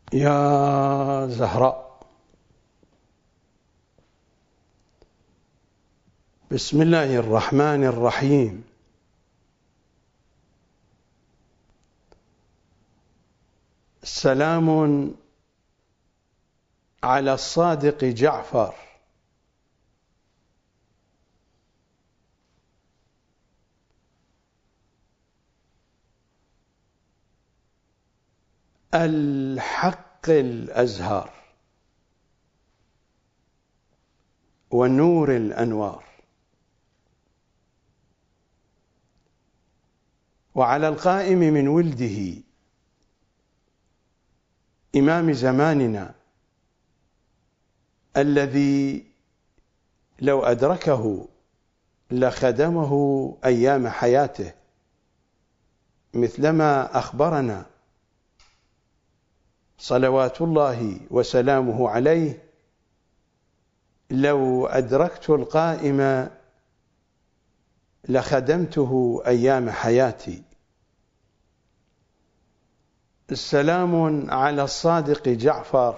يا زهراء، بسم الله الرحمن الرحيم. سلام على الصادق جعفر، الحق الأزهار ونور الأنوار، وعلى القائم من ولده إمام زماننا الذي لو أدركه لخدمه أيام حياته، مثلما أخبرنا صلوات الله وسلامه عليه: لو أدركت القائم لخدمته أيام حياتي. السلام على الصادق جعفر،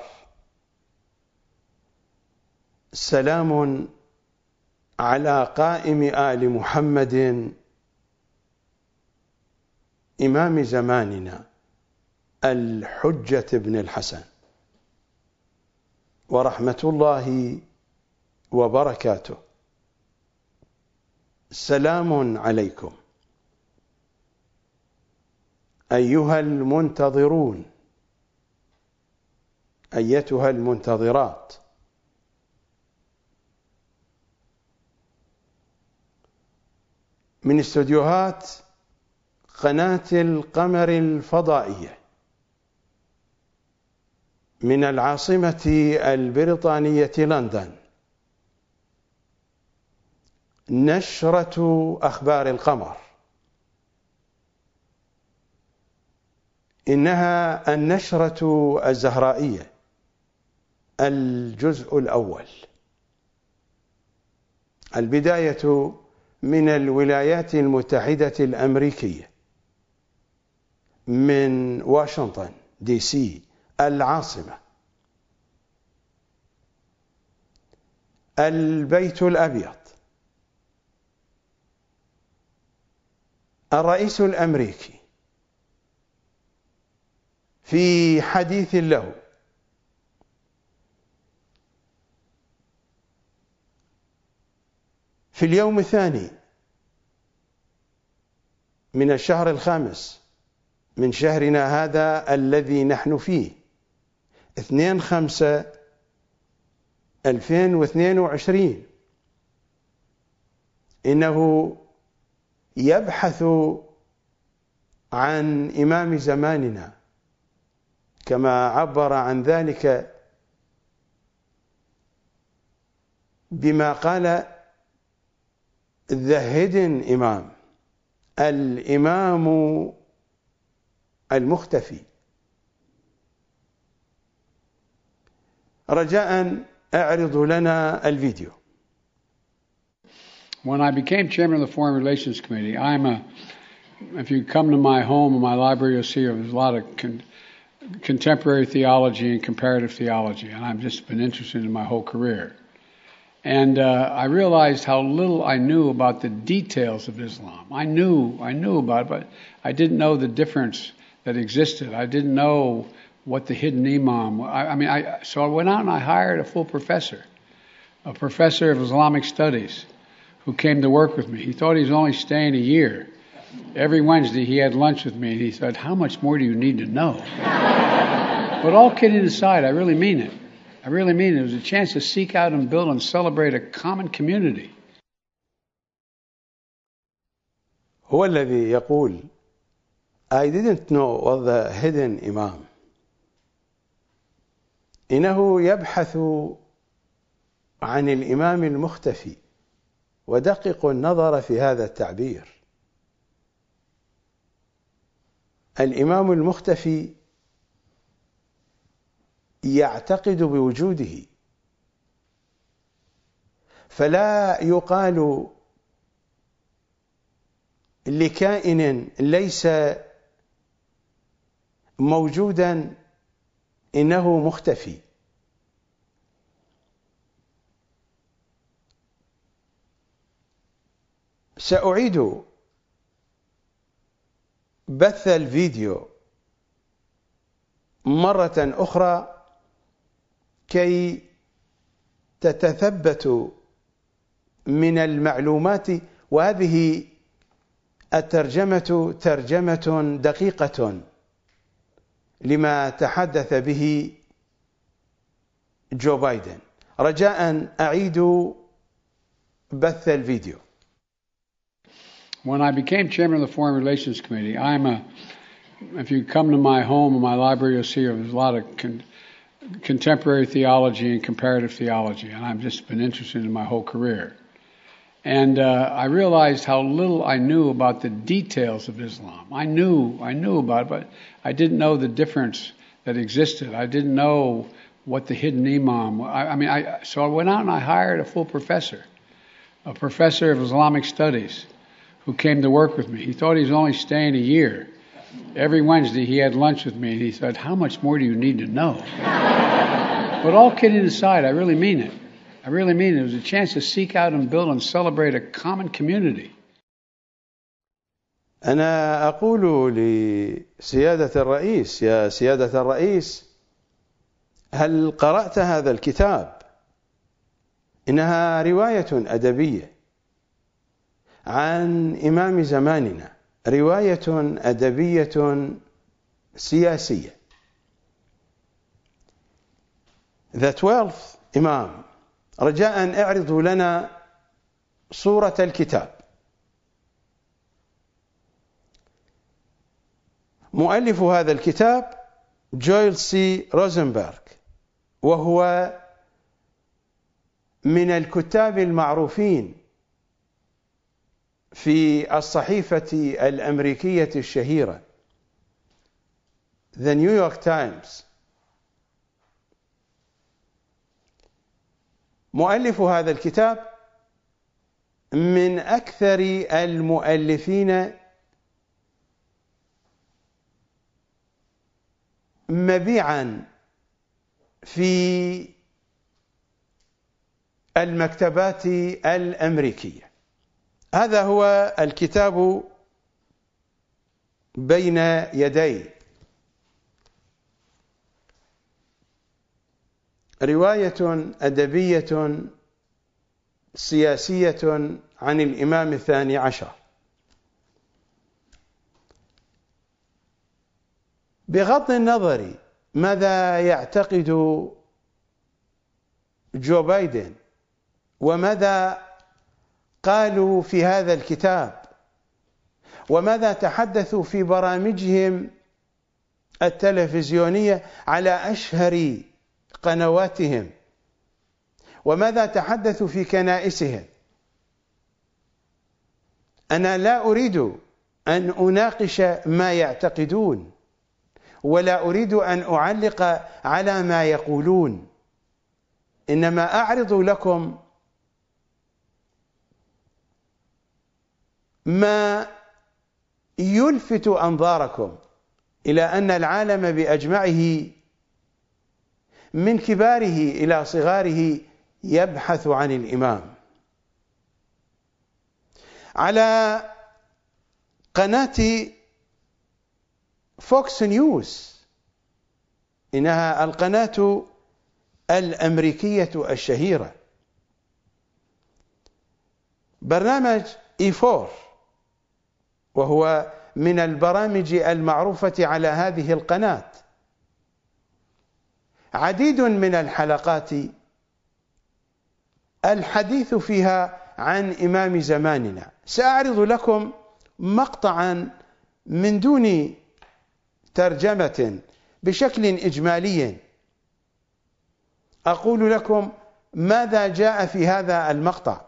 السلام على قائم آل محمد إمام زماننا الحجة بن الحسن، ورحمة الله وبركاته. سلام عليكم أيها المنتظرون، أيتها المنتظرات. من استوديوهات قناة القمر الفضائية من العاصمة البريطانية لندن، نشرة أخبار القمر. إنها النشرة الزهرائية، الجزء الأول. البداية من الولايات المتحدة الأمريكية، من واشنطن دي سي العاصمة. البيت الأبيض، الرئيس الأمريكي في حديث له في اليوم الثاني من الشهر الخامس من شهرنا هذا الذي نحن فيه، 2/5/2022، إنه يبحث عن إمام زماننا، كما عبر عن ذلك بما قال: the hidden إمام، الإمام المختفي. رجاء اعرض لنا الفيديو. When I became chairman of the Foreign Relations Committee, if you come to my home or my library, you'll see there's a lot of contemporary theology and comparative theology, and I've just been interested in my whole career. And I realized how little I knew about the details of Islam. I knew about it, but I didn't know the difference that existed. I didn't know what the hidden imam. So I went out and I hired a full professor of Islamic studies, who came to work with me. He thought he was only staying a year. Every Wednesday he had lunch with me, and he said, "How much more do you need to know?" But all kidding aside, I really mean it. I really mean it. It was a chance to seek out and build and celebrate a common community. هو الذي يقول: I didn't know what the hidden imam. إنه يبحث عن الإمام المختفي، ودقق النظر في هذا التعبير. الإمام المختفي يعتقد بوجوده، فلا يقال لكائن ليس موجودا إنه مختفي. سأعيد بث الفيديو مرة أخرى كي تتثبتوا من المعلومات، وهذه الترجمة ترجمة دقيقة لما تحدث به جو بايدن. رجاء أعيدوا بث الفيديو. When I became chairman of the Foreign Relations Committee, if you come to my home or my library, you'll see there's a lot of contemporary theology and comparative theology, and I've just been interested in my whole career. And I realized how little I knew about the details of Islam. I knew about it, but I didn't know the difference that existed. I didn't know what the hidden imam. So I went out and I hired a full professor of Islamic studies, who came to work with me. He thought he was only staying a year. Every Wednesday he had lunch with me and he said, "How much more do you need to know?" But all kidding aside, I really mean it. I really mean it. It was a chance to seek out and build and celebrate a common community. أنا أقول لسيادة الرئيس: يا سيادة الرئيس، هل قرأت هذا الكتاب؟ إنها رواية أدبية عن إمام زماننا، رواية أدبية سياسية. The 12th Imam. رجاء اعرضوا لنا صورة الكتاب. مؤلف هذا الكتاب جويل سي روزنبرغ، وهو من الكتاب المعروفين في الصحيفة الأمريكية الشهيرة The New York Times. مؤلف هذا الكتاب من أكثر المؤلفين مبيعاً في المكتبات الأمريكية. هذا هو الكتاب بين يدي، رواية أدبية سياسية عن الإمام الثاني عشر. بغض النظر ماذا يعتقد جو بايدن وماذا قالوا في هذا الكتاب وماذا تحدثوا في برامجهم التلفزيونية على أشهر قنواتهم وماذا تحدثوا في كنائسهم، أنا لا أريد أن أناقش ما يعتقدون ولا أريد أن أعلق على ما يقولون، إنما أعرض لكم ما يلفت أنظاركم إلى أن العالم بأجمعه من كباره إلى صغاره يبحث عن الإمام. على قناة فوكس نيوز، إنها القناة الأمريكية الشهيرة، برنامج E4، وهو من البرامج المعروفة على هذه القناة، عديد من الحلقات الحديث فيها عن إمام زماننا. سأعرض لكم مقطعا من دون ترجمة بشكل إجمالي، أقول لكم ماذا جاء في هذا المقطع.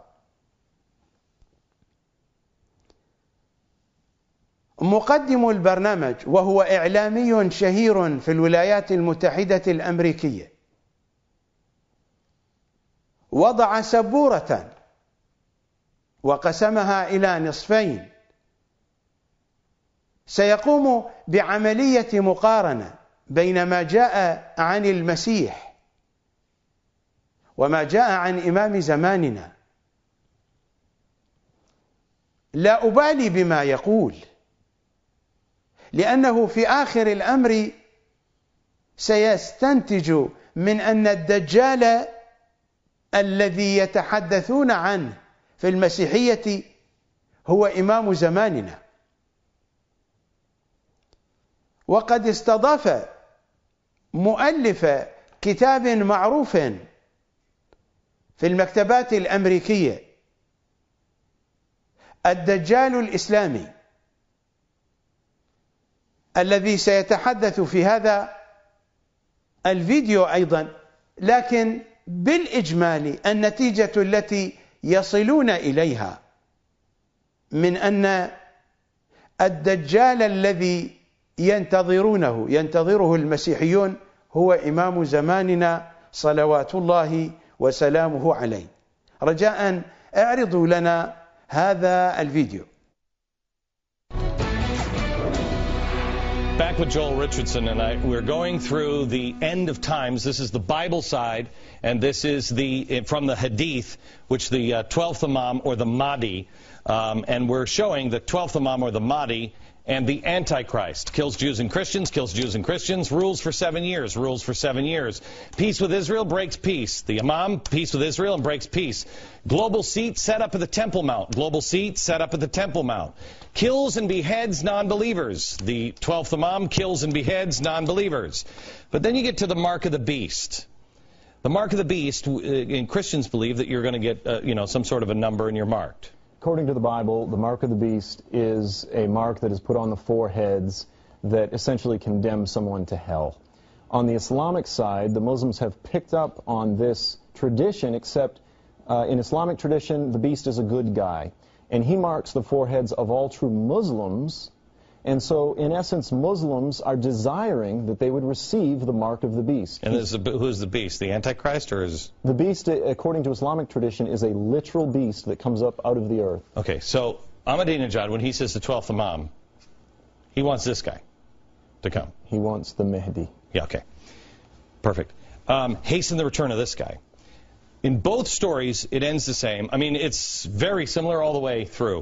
مقدم البرنامج، وهو إعلامي شهير في الولايات المتحدة الأمريكية، وضع سبورة وقسمها إلى نصفين، سيقوم بعملية مقارنة بين ما جاء عن المسيح وما جاء عن إمام زماننا. لا أبالي بما يقول، لأنه في آخر الأمر سيستنتج من أن الدجال الذي يتحدثون عنه في المسيحية هو إمام زماننا. وقد استضاف مؤلف كتاب معروف في المكتبات الأمريكية الدجال الإسلامي، الذي سيتحدث في هذا الفيديو أيضا. لكن بالإجمال النتيجة التي يصلون إليها من أن الدجال الذي ينتظره المسيحيون هو إمام زماننا صلوات الله وسلامه عليه. رجاء اعرضوا لنا هذا الفيديو. Back with Joel Richardson, and we're going through the end of times. This is the Bible side, and this is from the Hadith, which the 12th Imam or the Mahdi, and we're showing the 12th Imam or the Mahdi and the Antichrist. Kills Jews and Christians, kills Jews and Christians, rules for 7 years, rules for 7 years. Peace with Israel, breaks peace. The Imam, peace with Israel, and breaks peace. Global seat set up at the Temple Mount. Global seat set up at the Temple Mount. Kills and beheads non-believers. The 12th Imam kills and beheads non-believers. But then you get to the mark of the beast. The mark of the beast, and Christians believe that you're going to get some sort of a number and you're marked. According to the Bible, the mark of the beast is a mark that is put on the foreheads that essentially condemns someone to hell. On the Islamic side, the Muslims have picked up on this tradition, except in Islamic tradition, the beast is a good guy. And he marks the foreheads of all true Muslims. And so, in essence, Muslims are desiring that they would receive the mark of the beast. And who's the beast? The Antichrist, or is... The beast, according to Islamic tradition, is a literal beast that comes up out of the earth. Okay, so Ahmadinejad, when he says the 12th Imam, he wants this guy to come. He wants the Mahdi. Yeah, okay. Perfect. Hasten the return of this guy. In both stories, it ends the same. I mean, it's very similar all the way through.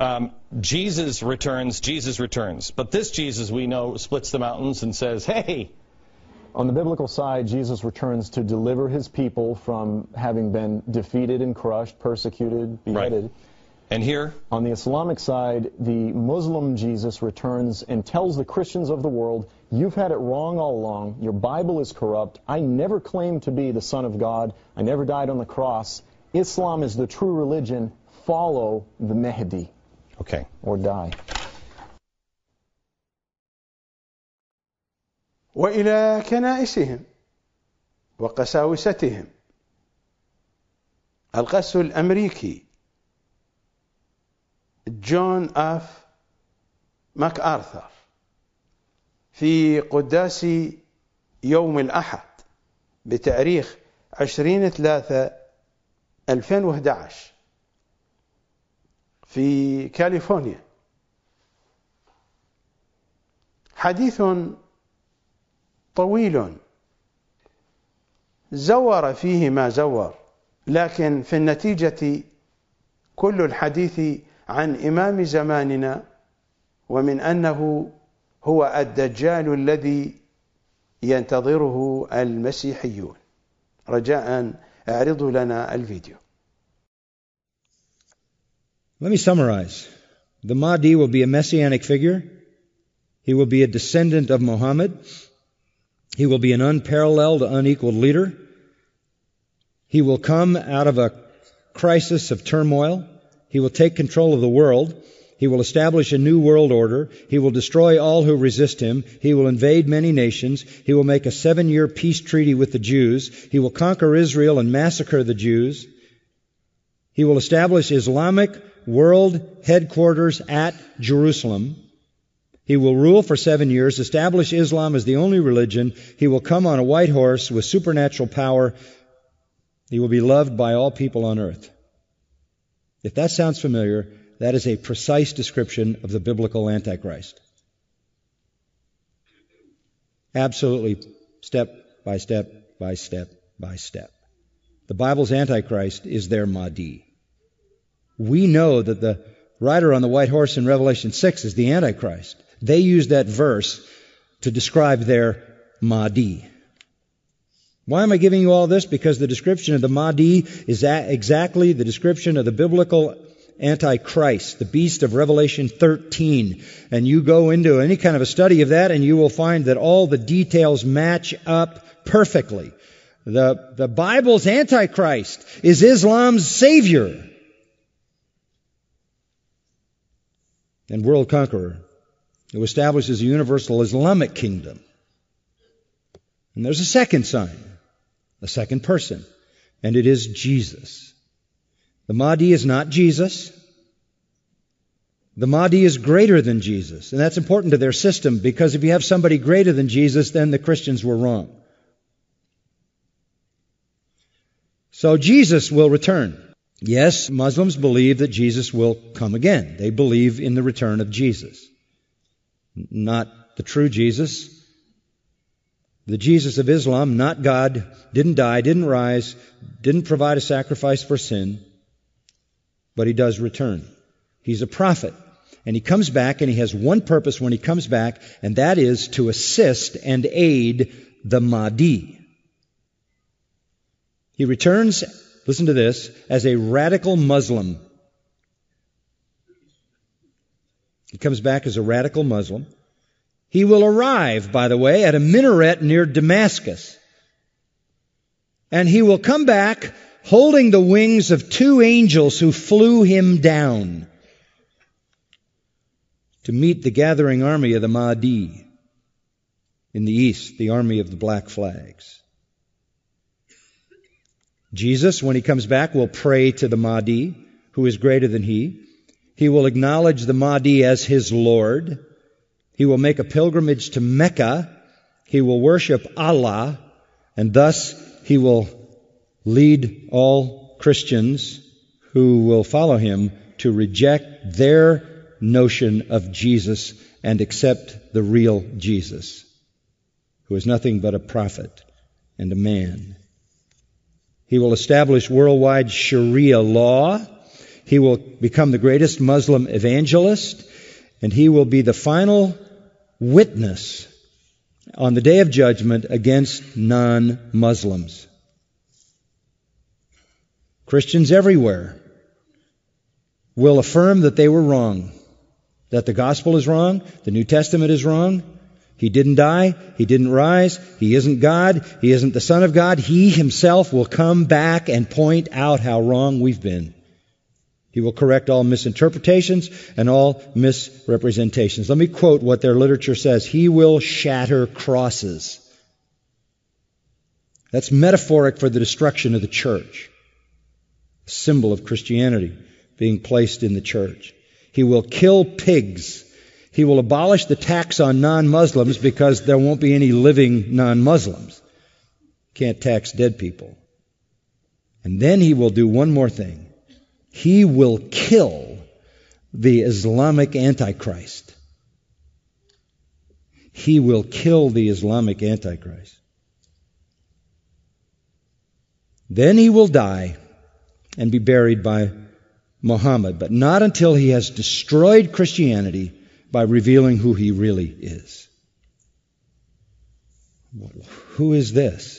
Jesus returns. But this Jesus, we know, splits the mountains and says, hey. On the biblical side, Jesus returns to deliver his people from having been defeated and crushed, persecuted, beheaded. Right. And here? On the Islamic side, the Muslim Jesus returns and tells the Christians of the world, you've had it wrong all along. Your Bible is corrupt. I never claimed to be the Son of God. I never died on the cross. Islam is the true religion. Follow the Mahdi. Okay. Or die. وإلى كنائسهم وقساوستهم. القس الأمريكي جون اف ماكارثر في قداس يوم الأحد بتاريخ 20/3/2011 في كاليفورنيا. حديث طويل زور فيه ما زور، لكن في النتيجة كل الحديث عن إمام زماننا، ومن أنه هو الدجال الذي ينتظره المسيحيون. رجاء اعرضوا لنا الفيديو. Let me summarize. The Mahdi will be a messianic figure. He will be a descendant of Muhammad. He will be an unparalleled, unequaled leader. He will come out of a crisis of turmoil. He will take control of the world. He will establish a new world order. He will destroy all who resist him. He will invade many nations. He will make a 7-year peace treaty with the Jews. He will conquer Israel and massacre the Jews. He will establish Islamic world headquarters at Jerusalem. He will rule for 7 years, establish Islam as the only religion. He will come on a white horse with supernatural power. He will be loved by all people on earth. If that sounds familiar, that is a precise description of the biblical Antichrist. Absolutely, step by step by step by step. The Bible's Antichrist is their Mahdi. We know that the rider on the white horse in Revelation 6 is the Antichrist. They use that verse to describe their Mahdi. Why am I giving you all this? Because the description of the Mahdi is exactly the description of the biblical Antichrist, the beast of Revelation 13. And you go into any kind of a study of that and you will find that all the details match up perfectly. The Bible's Antichrist is Islam's savior and world conqueror who establishes a universal Islamic kingdom. And there's a second sign, a second person, and it is Jesus. The Mahdi is not Jesus. The Mahdi is greater than Jesus. And that's important to their system, because if you have somebody greater than Jesus, then the Christians were wrong. So Jesus will return. Yes, Muslims believe that Jesus will come again. They believe in the return of Jesus. Not the true Jesus. The Jesus of Islam, not God, didn't die, didn't rise, didn't provide a sacrifice for sin, but he does return. He's a prophet, and he comes back, and he has one purpose when he comes back, and that is to assist and aid the Mahdi. He returns, listen to this, as a radical Muslim. He comes back as a radical Muslim. He will arrive, by the way, at a minaret near Damascus. And he will come back holding the wings of two angels who flew him down to meet the gathering army of the Mahdi in the east, the army of the black flags. Jesus, when he comes back, will pray to the Mahdi, who is greater than he. He will acknowledge the Mahdi as his Lord. He will make a pilgrimage to Mecca. He will worship Allah, and thus he will lead all Christians who will follow him to reject their notion of Jesus and accept the real Jesus, who is nothing but a prophet and a man. He will establish worldwide Sharia law. He will become the greatest Muslim evangelist, and he will be the final witness on the day of judgment against non-Muslims. Christians everywhere will affirm that they were wrong, that the gospel is wrong, the New Testament is wrong. He didn't die, he didn't rise, he isn't God, he isn't the Son of God. He himself will come back and point out how wrong we've been. He will correct all misinterpretations and all misrepresentations. Let me quote what their literature says. He will shatter crosses. That's metaphoric for the destruction of the church. A symbol of Christianity being placed in the church. He will kill pigs. He will abolish the tax on non-Muslims because there won't be any living non-Muslims. Can't tax dead people. And then he will do one more thing. He will kill the Islamic Antichrist. He will kill the Islamic Antichrist. Then he will die and be buried by Muhammad, but not until he has destroyed Christianity by revealing who he really is. Who is this?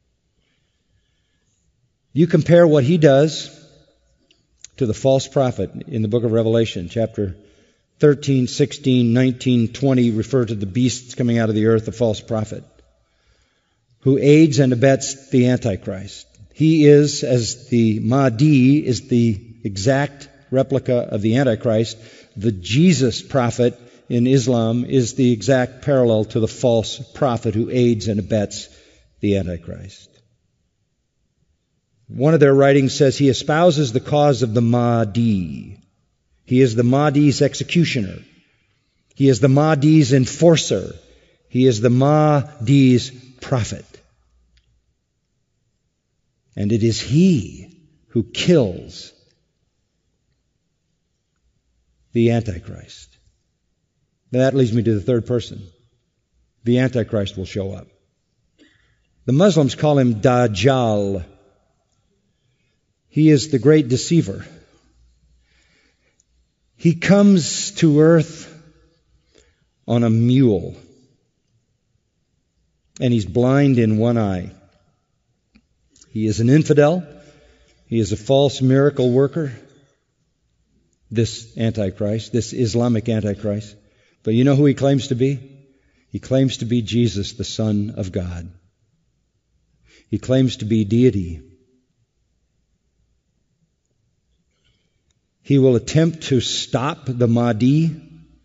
You compare what he does to the false prophet in the book of Revelation, chapter 13, 16, 19, 20, refer to the beasts coming out of the earth, the false prophet, who aids and abets the Antichrist. He is, as the Mahdi is the exact replica of the Antichrist, the Jesus prophet in Islam is the exact parallel to the false prophet who aids and abets the Antichrist. One of their writings says he espouses the cause of the Mahdi. He is the Mahdi's executioner. He is the Mahdi's enforcer. He is the Mahdi's prophet. And it is he who kills the Antichrist. That leads me to the third person. the Antichrist will show up. The Muslims call him Dajjal. He is the great deceiver. He comes to earth on a mule, and he's blind in one eye. He is an infidel. He is a false miracle worker, this Antichrist, this Islamic Antichrist. But you know who he claims to be? He claims to be Jesus, the Son of God. He claims to be deity. He will attempt to stop the Mahdi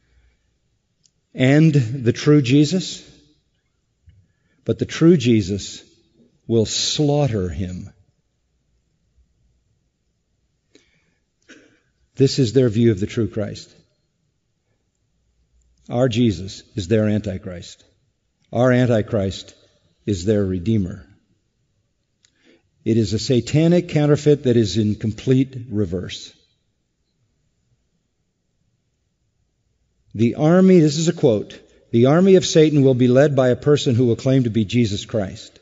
and the true Jesus, but the true Jesus will slaughter him. This is their view of the true Christ. Our Jesus is their Antichrist. Our Antichrist is their Redeemer. It is a satanic counterfeit that is in complete reverse. The army, this is a quote, the army of Satan will be led by a person who will claim to be Jesus Christ.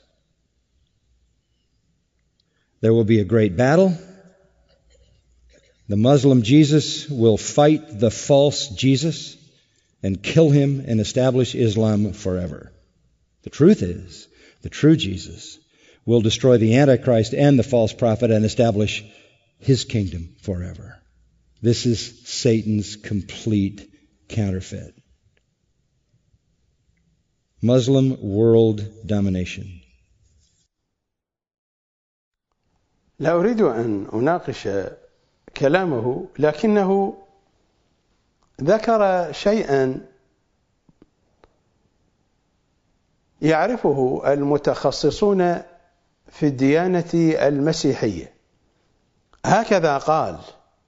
There will be a great battle. The Muslim Jesus will fight the false Jesus and kill him and establish Islam forever. The truth is, the true Jesus will destroy the Antichrist and the false prophet and establish his kingdom forever. This is Satan's complete counterfeit. Muslim world domination. لا أريد أن أناقش كلامه، لكنه ذكر شيئا يعرفه المتخصصون في الديانة المسيحية. هكذا قال: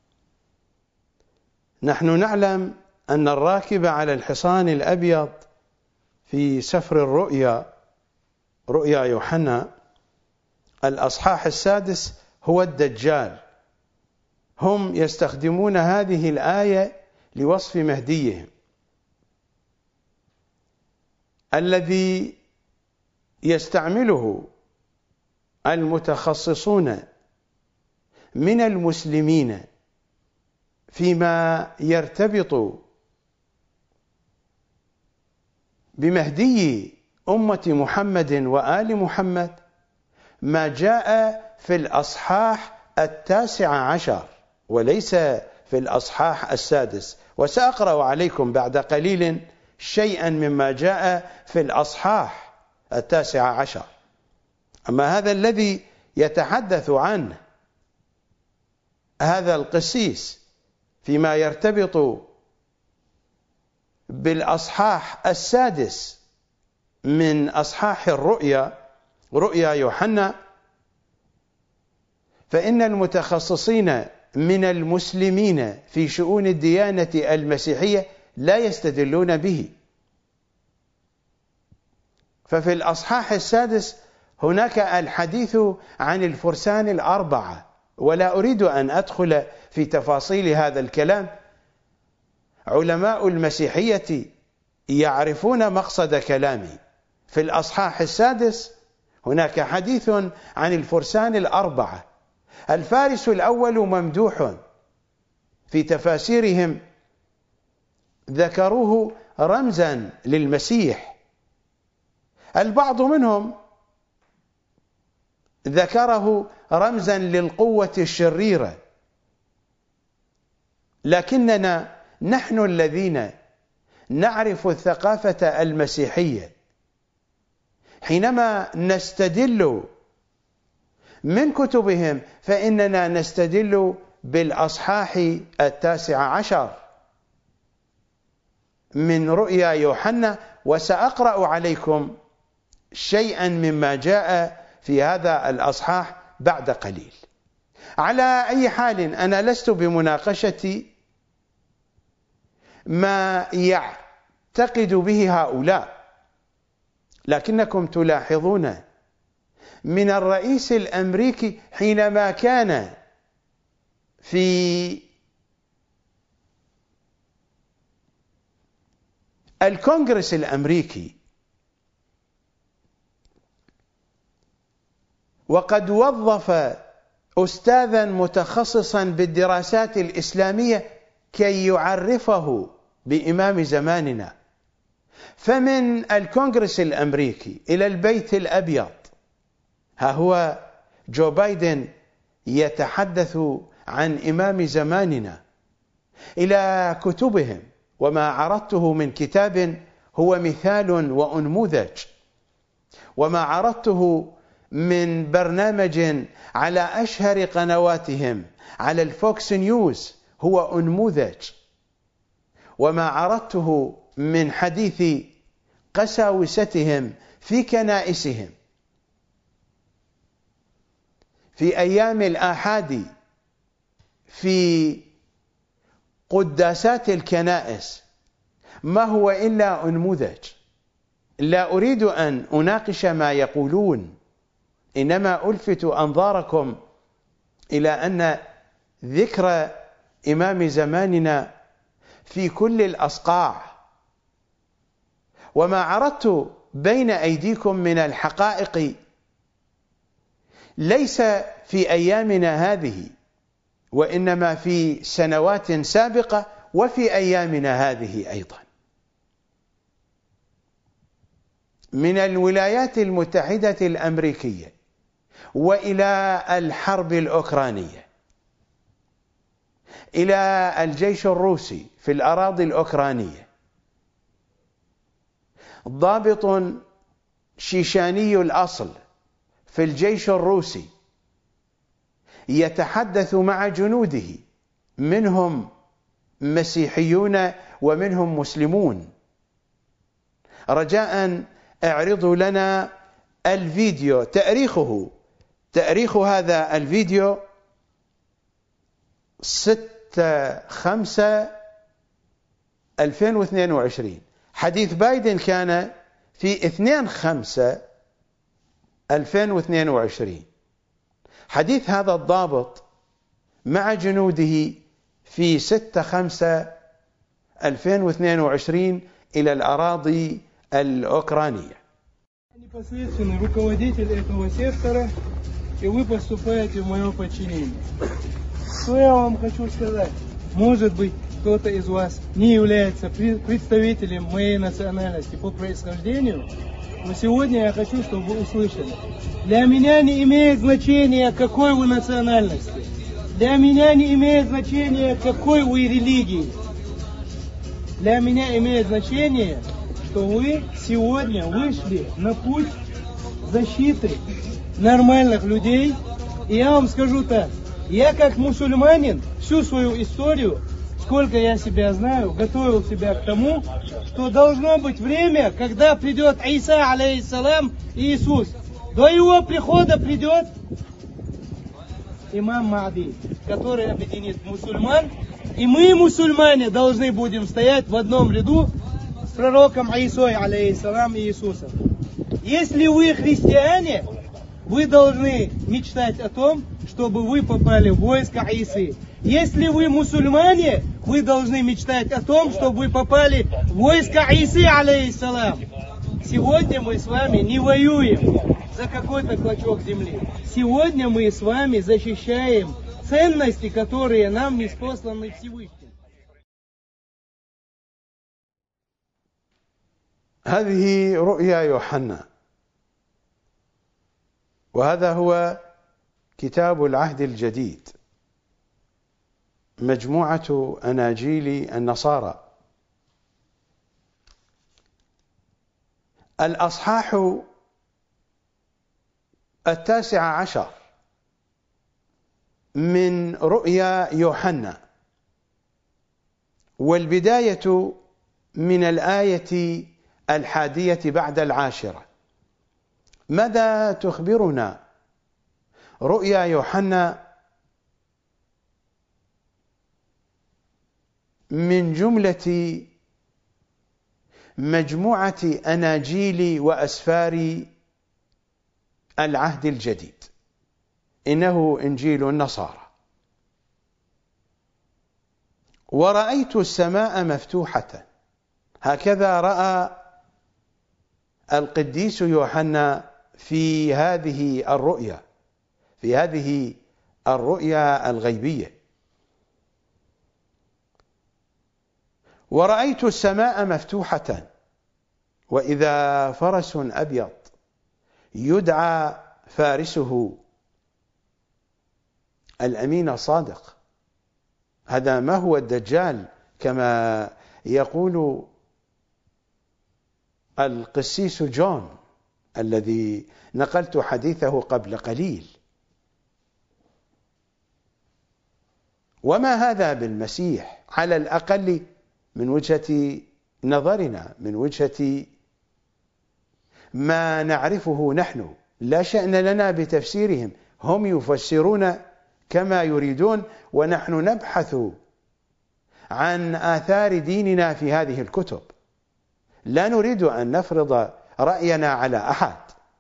نحن نعلم أن الراكب على الحصان الأبيض في سفر الرؤيا، رؤيا يوحنا الأصحاح 6 هو الدجال. هم يستخدمون هذه الآية لوصف مهديهم الذي يستعمله المتخصصون من المسلمين فيما يرتبط بمهدي أمة محمد وآل محمد ما جاء في الأصحاح 19 وليس في الأصحاح 6. وسأقرأ عليكم بعد قليل شيئا مما جاء في الأصحاح 19. أما هذا الذي يتحدث عنه هذا القسيس فيما يرتبط بالأصحاح 6 من أصحاح الرؤيا، رؤيا يوحنا، فإن المتخصصين من المسلمين في شؤون الديانة المسيحية لا يستدلون به. ففي الأصحاح 6 هناك الحديث عن الفرسان 4، ولا أريد أن أدخل في تفاصيل هذا الكلام. علماء المسيحية يعرفون مقصد كلامي. في الأصحاح 6 هناك حديث عن الفرسان 4. الفارس الأول ممدوح، في تفاسيرهم ذكروه رمزا للمسيح. البعض منهم ذكره رمزا للقوة الشريرة، لكننا نحن الذين نعرف الثقافة المسيحية حينما نستدل من كتبهم فإننا نستدل بالأصحاح 19 من رؤيا يوحنا، وسأقرأ عليكم شيئا مما جاء في هذا الأصحاح بعد قليل. على أي حال أنا لست بمناقشة ما يعتقد به هؤلاء، لكنكم تلاحظون من الرئيس الأمريكي حينما كان في الكونغرس الأمريكي وقد وظف أستاذا متخصصا بالدراسات الإسلامية كي يعرفه بإمام زماننا. فمن الكونغرس الأمريكي إلى البيت الأبيض ها هو جو بايدن يتحدث عن إمام زماننا، إلى كتبهم، وما عرضته من كتاب هو مثال وأنموذج، وما عرضته من برنامج على أشهر قنواتهم على الفوكس نيوز هو أنموذج، وما عرضته من حديث قساوستهم في كنائسهم في أيام الآحاد في قداسات الكنائس ما هو إلا أنموذج. لا أريد أن أناقش ما يقولون، إنما ألفت أنظاركم إلى أن ذكر إمام زماننا في كل الأصقاع، وما عرضت بين أيديكم من الحقائق ليس في أيامنا هذه، وإنما في سنوات سابقة وفي أيامنا هذه أيضا. من الولايات المتحدة الأمريكية وإلى الحرب الأوكرانية، إلى الجيش الروسي في الأراضي الأوكرانية، ضابط شيشاني الأصل في الجيش الروسي يتحدث مع جنوده، منهم مسيحيون ومنهم مسلمون. رجاء اعرضوا لنا الفيديو، تاريخ هذا الفيديو 6/5/2022. حديث بايدن كان في 2/5/2022. حديث هذا الضابط مع جنوده في 6/5/2022 إلى الأراضي الأوكرانية. Непосредственный руководитель этого сектора, и вы поступаете в мое подчинение. Что я вам хочу сказать? Может быть, кто-то из вас не является представителем моей национальности по происхождению, но сегодня я хочу, чтобы вы услышали. Для меня не имеет значения, какой вы национальности. Для меня не имеет значения, какой вы религии. Для меня имеет значение, что вы сегодня вышли на путь защиты нормальных людей. И я вам скажу так, я как мусульманин всю свою историю, сколько я себя знаю, готовил себя к тому, что должно быть время, когда придет Иса, алейхиссалам, Иисус. До его прихода придет имам Махди, который объединит мусульман. И мы, мусульмане, должны будем стоять в одном ряду с пророком Исой, алейхиссалам, и Иисусом. Если вы христиане, вы должны мечтать о том, чтобы вы попали в войско Исы. Если вы мусульмане, вы должны мечтать о том, чтобы вы попали в войско Исы, алейхиссалам. Сегодня мы с вами не воюем за какой-то клочок земли. Сегодня мы с вами защищаем ценности, которые нам ниспосланы Всевышним. هذه رؤيا يوحنا، وهذا هو كتاب العهد الجديد، مجموعة أناجيل النصارى. الأصحاح 19 من رؤيا يوحنا، والبداية من الآية 11 ماذا تخبرنا رؤيا يوحنا من جملة مجموعة أناجيل وأسفار العهد الجديد؟ إنه إنجيل النصارى. ورأيت السماء مفتوحة، هكذا رأى القديس يوحنا في هذه الرؤيا. في هذه الرؤيا الغيبية. ورأيت السماء مفتوحة وإذا فرس أبيض يدعى فارسه الأمين الصادق. هذا ما هو الدجال كما يقول القسيس جون الذي نقلت حديثه قبل قليل. وما هذا بالمسيح على الأقل من وجهة نظرنا، من وجهة ما نعرفه نحن. لا شأن لنا بتفسيرهم، هم يفسرون كما يريدون، ونحن نبحث عن آثار ديننا في هذه الكتب. لا نريد أن نفرض رأينا على أحد.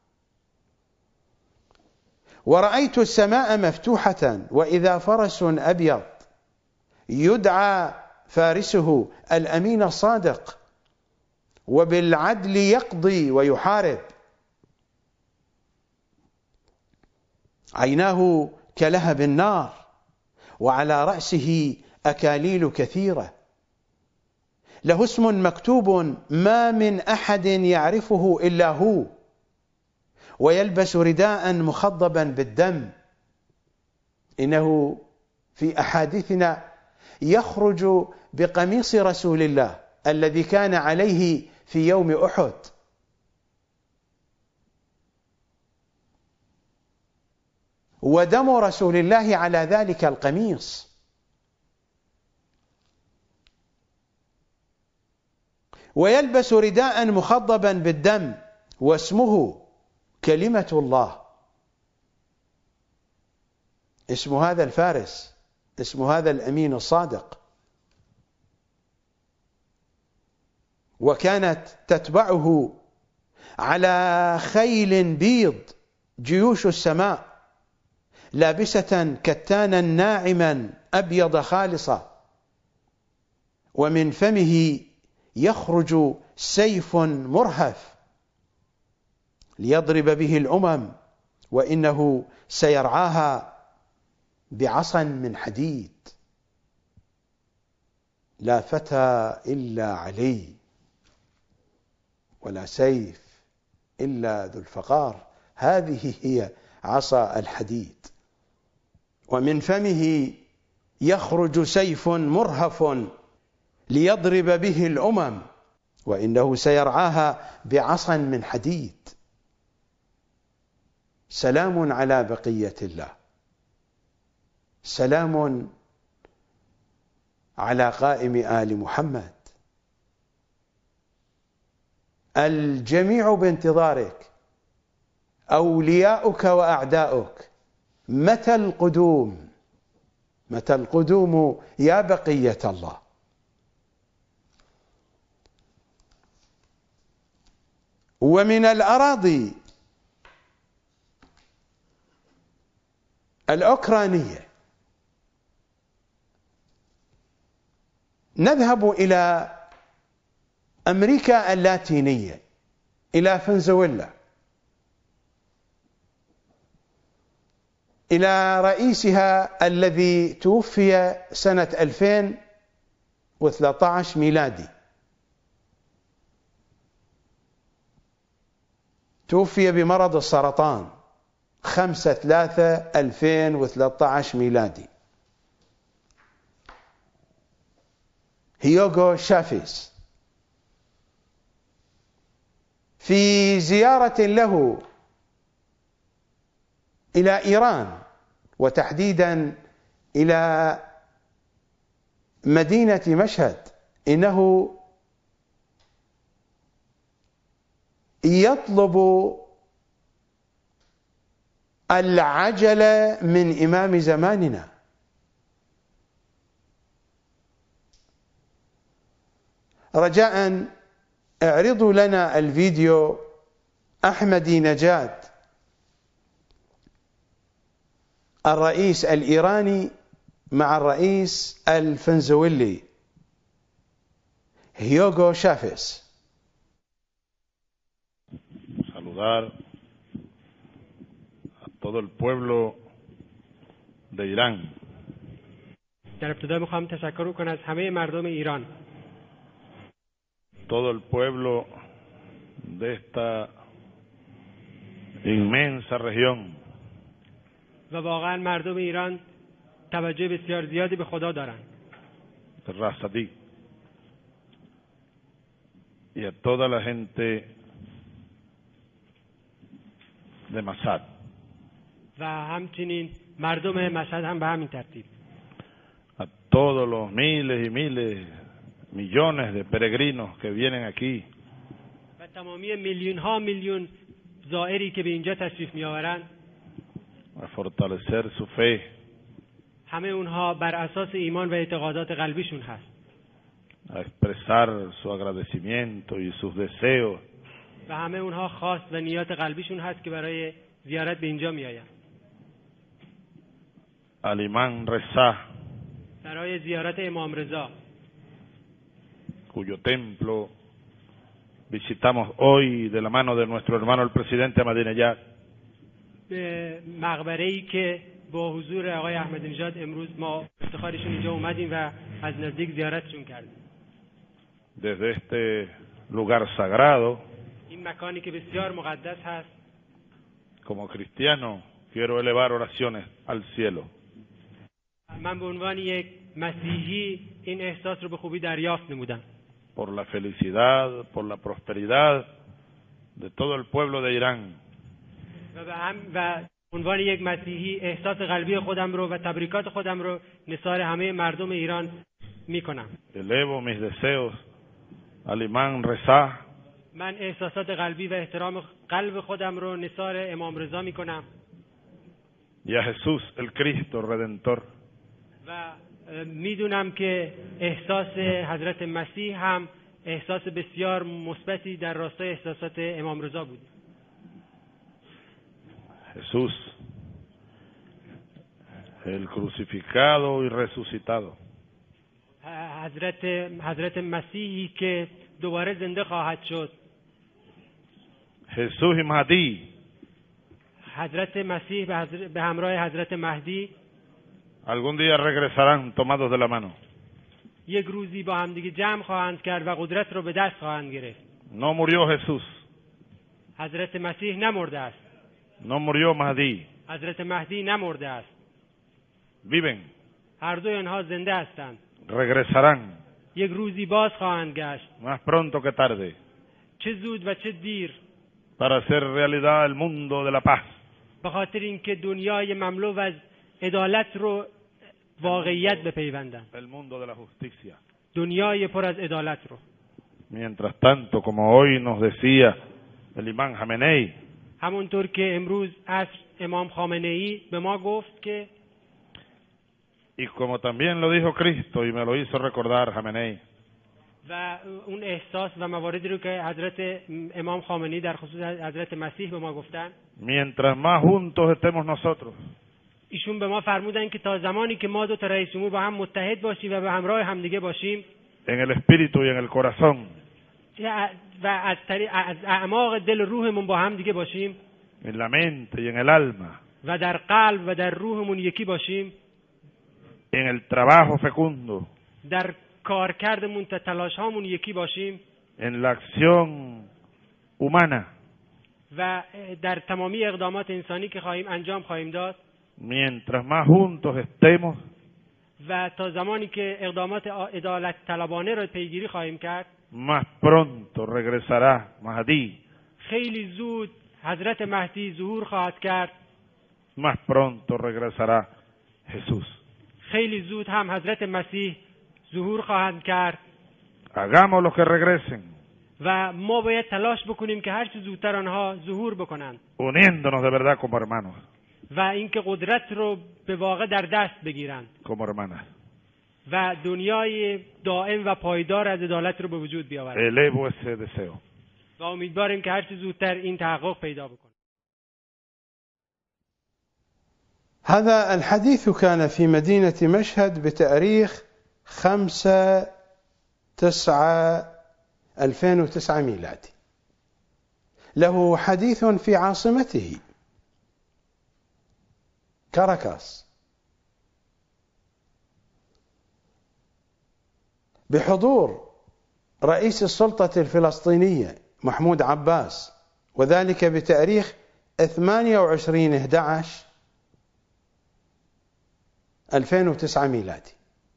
ورأيت السماء مفتوحة وإذا فرس أبيض يدعى فارسه الأمين الصادق وبالعدل يقضي ويحارب. عيناه كلهب النار وعلى رأسه أكاليل كثيرة. له اسم مكتوب ما من أحد يعرفه إلا هو، ويلبس رداء مخضبا بالدم. إنه في أحاديثنا يخرج بقميص رسول الله الذي كان عليه في يوم أحد. ودم رسول الله على ذلك القميص. ويلبس رداء مخضبا بالدم، واسمه كلمة الله. اسم هذا الفارس، اسم هذا الأمين الصادق. وكانت تتبعه على خيل بيض جيوش السماء لابسة كتانا ناعما أبيض خالصا، ومن فمه يخرج سيف مرهف ليضرب به الأمم، وإنه سيرعاها بعصا من حديد. لا فتى إلا علي، ولا سيف إلا ذو الفقار. هذه هي عصا الحديد. ومن فمه يخرج سيف مرهف ليضرب به الأمم، وإنه سيرعاها بعصا من حديد. سلام على بقية الله، سلام على قائم آل محمد. الجميع بانتظارك، أولياؤك وأعداؤك. متى القدوم؟ متى القدوم يا بقية الله؟ ومن الأراضي الأوكرانية نذهب إلى أمريكا اللاتينية، إلى فنزويلا، إلى رئيسها الذي توفي سنة 2013 ميلادي. توفي بمرض السرطان 5/3/2013 ميلادي. هيوغو شافيز. في زيارة له إلى إيران، وتحديدا إلى مدينة مشهد، إنه يطلب العجلة من إمام زماننا. رجاء اعرضوا لنا الفيديو أحمدي نجاد الرئيس الإيراني مع الرئيس الفنزويلي هيوغو شافيز. Saludar a todo el pueblo de Irán. در ابتدا میخوام تشکر کنم از همه مردم ایران. Todo el pueblo de esta inmensa región. و واقعا مردم ایران توجه بسیار زیادی به خدا دارند. Razadí. Y a toda la gente de Masad. و همچنین مردم مشهد هم به همین ترتیب. A todos los miles y miles, millones de peregrinos que vienen aquí. و تمامی میلیون ها میلیون زائری که به اینجا تشریف میآورند. A fortalecer su fe. همه اونها بر اساس ایمان و اعتقادات قلبیشون هست. A expresar su agradecimiento y sus deseos. و همه اونها خواست و نیات قلبیشون هست که برای زیارت به اینجا میآیند. Al imán Reza, برای زیارت امام رضا cuyo templo visitamos hoy de la mano de nuestro hermano el presidente Ahmadinejad. به مقبره‌ای که با حضور آقای احمدی نژاد امروز ما افتخارشون اینجا اومدیم و از نزدیک زیارتشون کردیم. Desde este lugar sagrado, این مکانی که بسیار مقدس هست، como cristiano, quiero elevar oraciones al cielo. من به عنوان یک مسیحی این احساس رو به خوبی دریافت نمودم. Por la felicidad, por la prosperidad de todo el pueblo de Irán. و به عنوان یک مسیحی احساس قلبی خودم رو و تبریکات خودم رو نثار همه مردم ایران میکنم. Elevo mis deseos al imán Reza. من احساسات قلبی و احترام قلب خودم رو نثار امام رضا میکنم. Y a Jesús el Cristo Redentor. و میدونم که احساس حضرت مسیح هم احساس بسیار مثبتی در راستای احساسات امام رضا بود. Jesús, el crucificado y resucitado. حضرت مسیحی که دوباره زنده خواهد شد. Jesús y Mahdi. حضرت مسیح به همراه حضرت مهدی Algún día regresarán tomados de la mano. یک روزی با هم دیگه جمع خواهند کرد و قدرت رو به دست خواهند گرفت. No murió Jesús. حضرت مسیح نمرده است. No murió Mahdi. حضرت مهدی نمرده است. Viven. هر دوی آنها زنده هستند. Regresarán. یک روزی باز خواهند گشت. Más pronto que tarde. چه زود و چه دیر. Para hacer realidad el mundo de la paz. به خاطر اینکه دنیای مملو از عدالت رو واقعیت بپیوندن. El mundo de la justicia. دنیای پر از عدالت رو. Mientras tanto, como hoy nos decía el imán Jamenei, همونطور که امروز عصر امام خامنه‌ای به ما گفت که y como también lo dijo Cristo y me lo hizo recordar Jamenei, و اون احساس و مواردی رو که حضرت امام خامنه‌ای در خصوص حضرت مسیح به ما گفتن، mientras más juntos estemos nosotros, ایشون به ما فرمودن که تا زمانی که ما دو تا رئیس جمهور با هم متحد باشیم و به همراه همدیگه باشیم، en el espíritu y en el corazón, و از اعماق دل روحمون با هم دیگه باشیم، en la mente y en el alma, و در قلب و در روحمون یکی باشیم، en el trabajo fecundo, در کارکردمون تا تلاش‌هامون یکی باشیم، en la acción humana, و در تمامی اقدامات انسانی که انجام خواهیم داد، mientras más juntos estemos, و تا زمانی که اقدامات عدالت طلبانه را پیگیری خواهیم کرد، más pronto regresará Mahdi, خیلی زود حضرت مهدی ظهور خواهد کرد، más pronto regresará Jesús. خیلی زود هم حضرت مسیح ظهور خواهند کرد. Hagamos los que regresen, و ما باید تلاش بکنیم که هر چه زودتر آنها ظهور بکنند uniéndonos de verdad como hermanos, و اینکه قدرت رو به واقع در دست بگیرند como hermanas. و دنیای دائم و پایدار از عدالت رو به وجود بیاورند. Elevo ese deseo. و امیدواریم که هر چه زودتر این تحقق پیدا بکنه. هذا الحديث كان في مدينة مشهد بتاريخ 5/9/2009 ميلادي. له حديث في عاصمته كاراكاس بحضور رئيس السلطة الفلسطينية محمود عباس، وذلك بتاريخ 28/11/2009 ميلادي.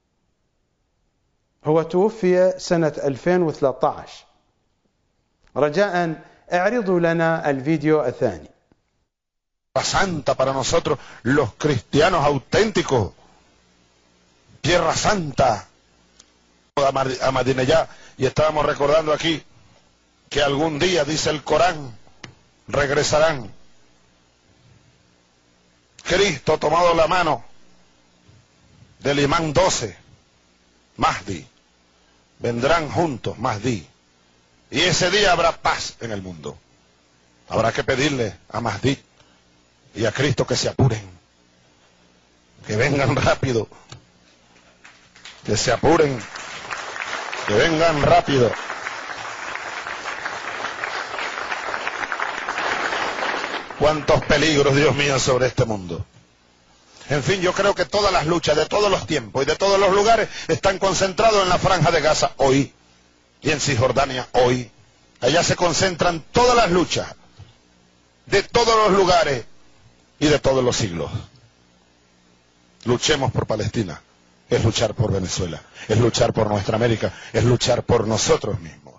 هو توفي سنة 2013. رجاء اعرضوا لنا الفيديو الثاني. Santa para nosotros los cristianos auténticos, Tierra Santa, Ahmadinejad, y estábamos recordando aquí que algún día, dice el Corán, regresarán. Cristo tomado la mano del imán 12, Mahdi, vendrán juntos, Mahdi, y ese día habrá paz en el mundo. Habrá que pedirle a Mahdi y a Cristo que se apuren, que vengan rápido, que se apuren, que vengan rápido. Cuántos peligros, Dios mío, sobre este mundo. En fin, yo creo que todas las luchas de todos los tiempos y de todos los lugares están concentrados en la Franja de Gaza hoy y en Cisjordania hoy. Allá se concentran todas las luchas de todos los lugares y de todos los siglos. Luchemos por Palestina, es luchar por Venezuela, es luchar por nuestra América, es luchar por nosotros mismos.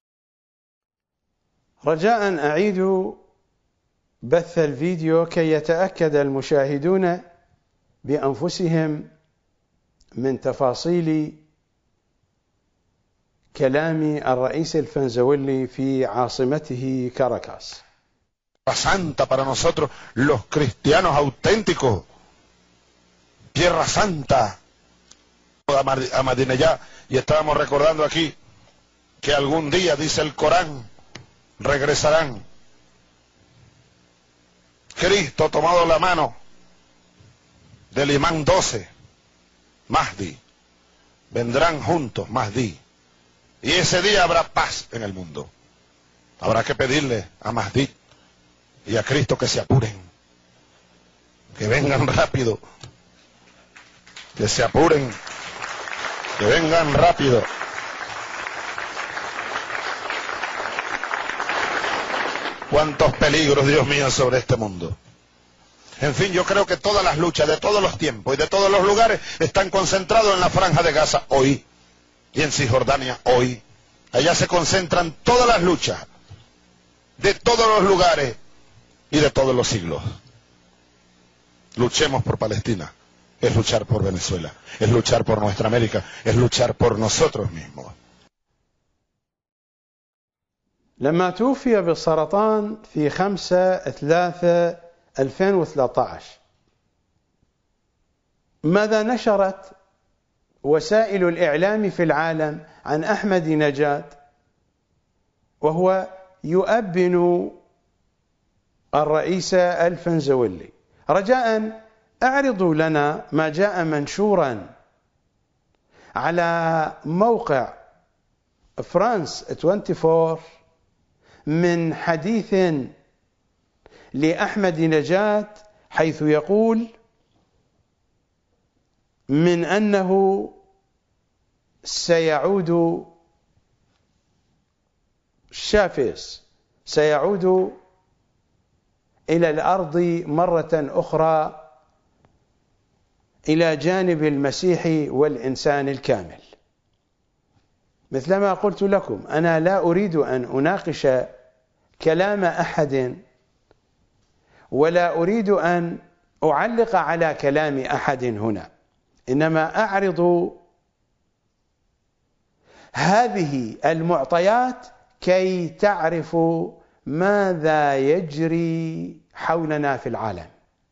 رجاء أعيدوا بث الفيديو كي يتأكد المشاهدون بأنفسهم من تفاصيل كلام الرئيس الفنزويلي في عاصمته كاراكاس. Santa para nosotros los cristianos auténticos, Tierra Santa, Ahmadinejad, y estábamos recordando aquí que algún día, dice el Corán, regresarán. Cristo tomado la mano del imán 12, Mahdi, vendrán juntos, Mahdi, y ese día habrá paz en el mundo. Habrá que pedirle a Mahdi y a Cristo que se apuren, que vengan rápido, que se apuren, que vengan rápido. Cuántos peligros, Dios mío, sobre este mundo. En fin, yo creo que todas las luchas de todos los tiempos y de todos los lugares están concentrados en la Franja de Gaza hoy y en Cisjordania hoy. Allá se concentran todas las luchas de todos los lugares y de todos los siglos. Luchemos por Palestina, es luchar por Venezuela, es luchar por nuestra América, es luchar por nosotros mismos. لما توفي بالسرطان في 5/3/2013 ماذا نشرت وسائل الإعلام في العالم عن أحمدينجاد وهو يؤبن الرئيس الفنزويلي؟ رجاء اعرضوا لنا ما جاء منشورا على موقع فرانس 24 من حديث لأحمدينجاد، حيث يقول من أنه سيعود شافيس، سيعود إلى الأرض مرة أخرى إلى جانب المسيح والإنسان الكامل. مثلما قلت لكم، أنا لا أريد أن أناقش كلام أحد ولا أريد أن أعلق على كلام أحد هنا، إنما أعرض هذه المعطيات كي تعرفوا ماذا يجري حولنا في العالم.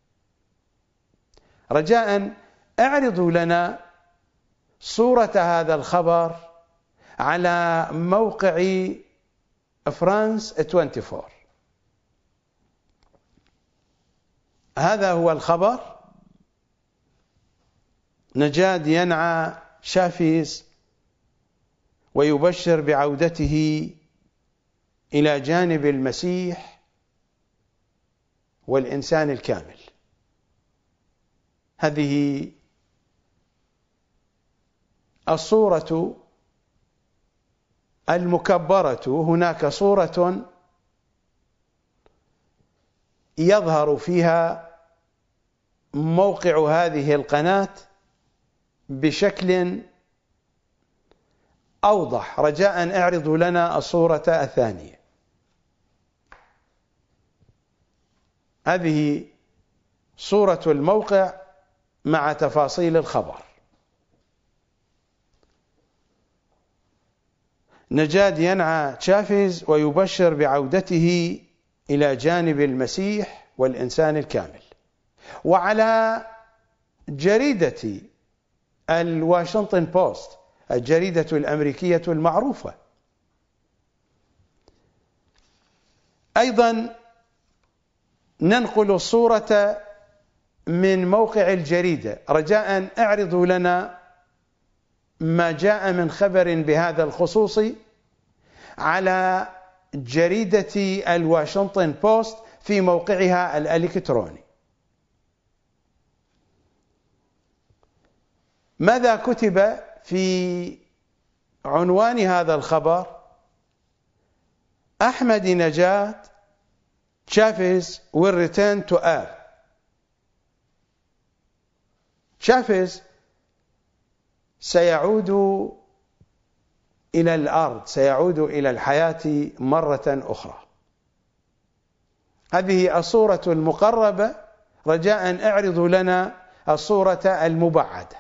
رجاء اعرضوا لنا صورة هذا الخبر على موقع فرانس 24. هذا هو الخبر: نجاد ينعى شافيس ويبشر بعودته إلى جانب المسيح والإنسان الكامل. هذه الصورة المكبرة هناك صورة يظهر فيها موقع هذه القناة بشكل أوضح. رجاء اعرضوا لنا الصورة الثانية. هذه صورة الموقع مع تفاصيل الخبر. نجاد ينعى تشافيز ويبشر بعودته إلى جانب المسيح والإنسان الكامل. وعلى جريدة الواشنطن بوست، الجريدة الأمريكية المعروفة، أيضا ننقل الصورة من موقع الجريدة. رجاء اعرضوا لنا ما جاء من خبر بهذا الخصوص على جريدة الواشنطن بوست في موقعها الإلكتروني. ماذا كتب في عنوان هذا الخبر؟ أحمد نجاد Chavez will return to Earth. Chavez سيعود إلى الأرض، سيعود إلى الحياة مرة أخرى. هذه الصورة المقربة. رجاء اعرضوا لنا الصورة المبعدة.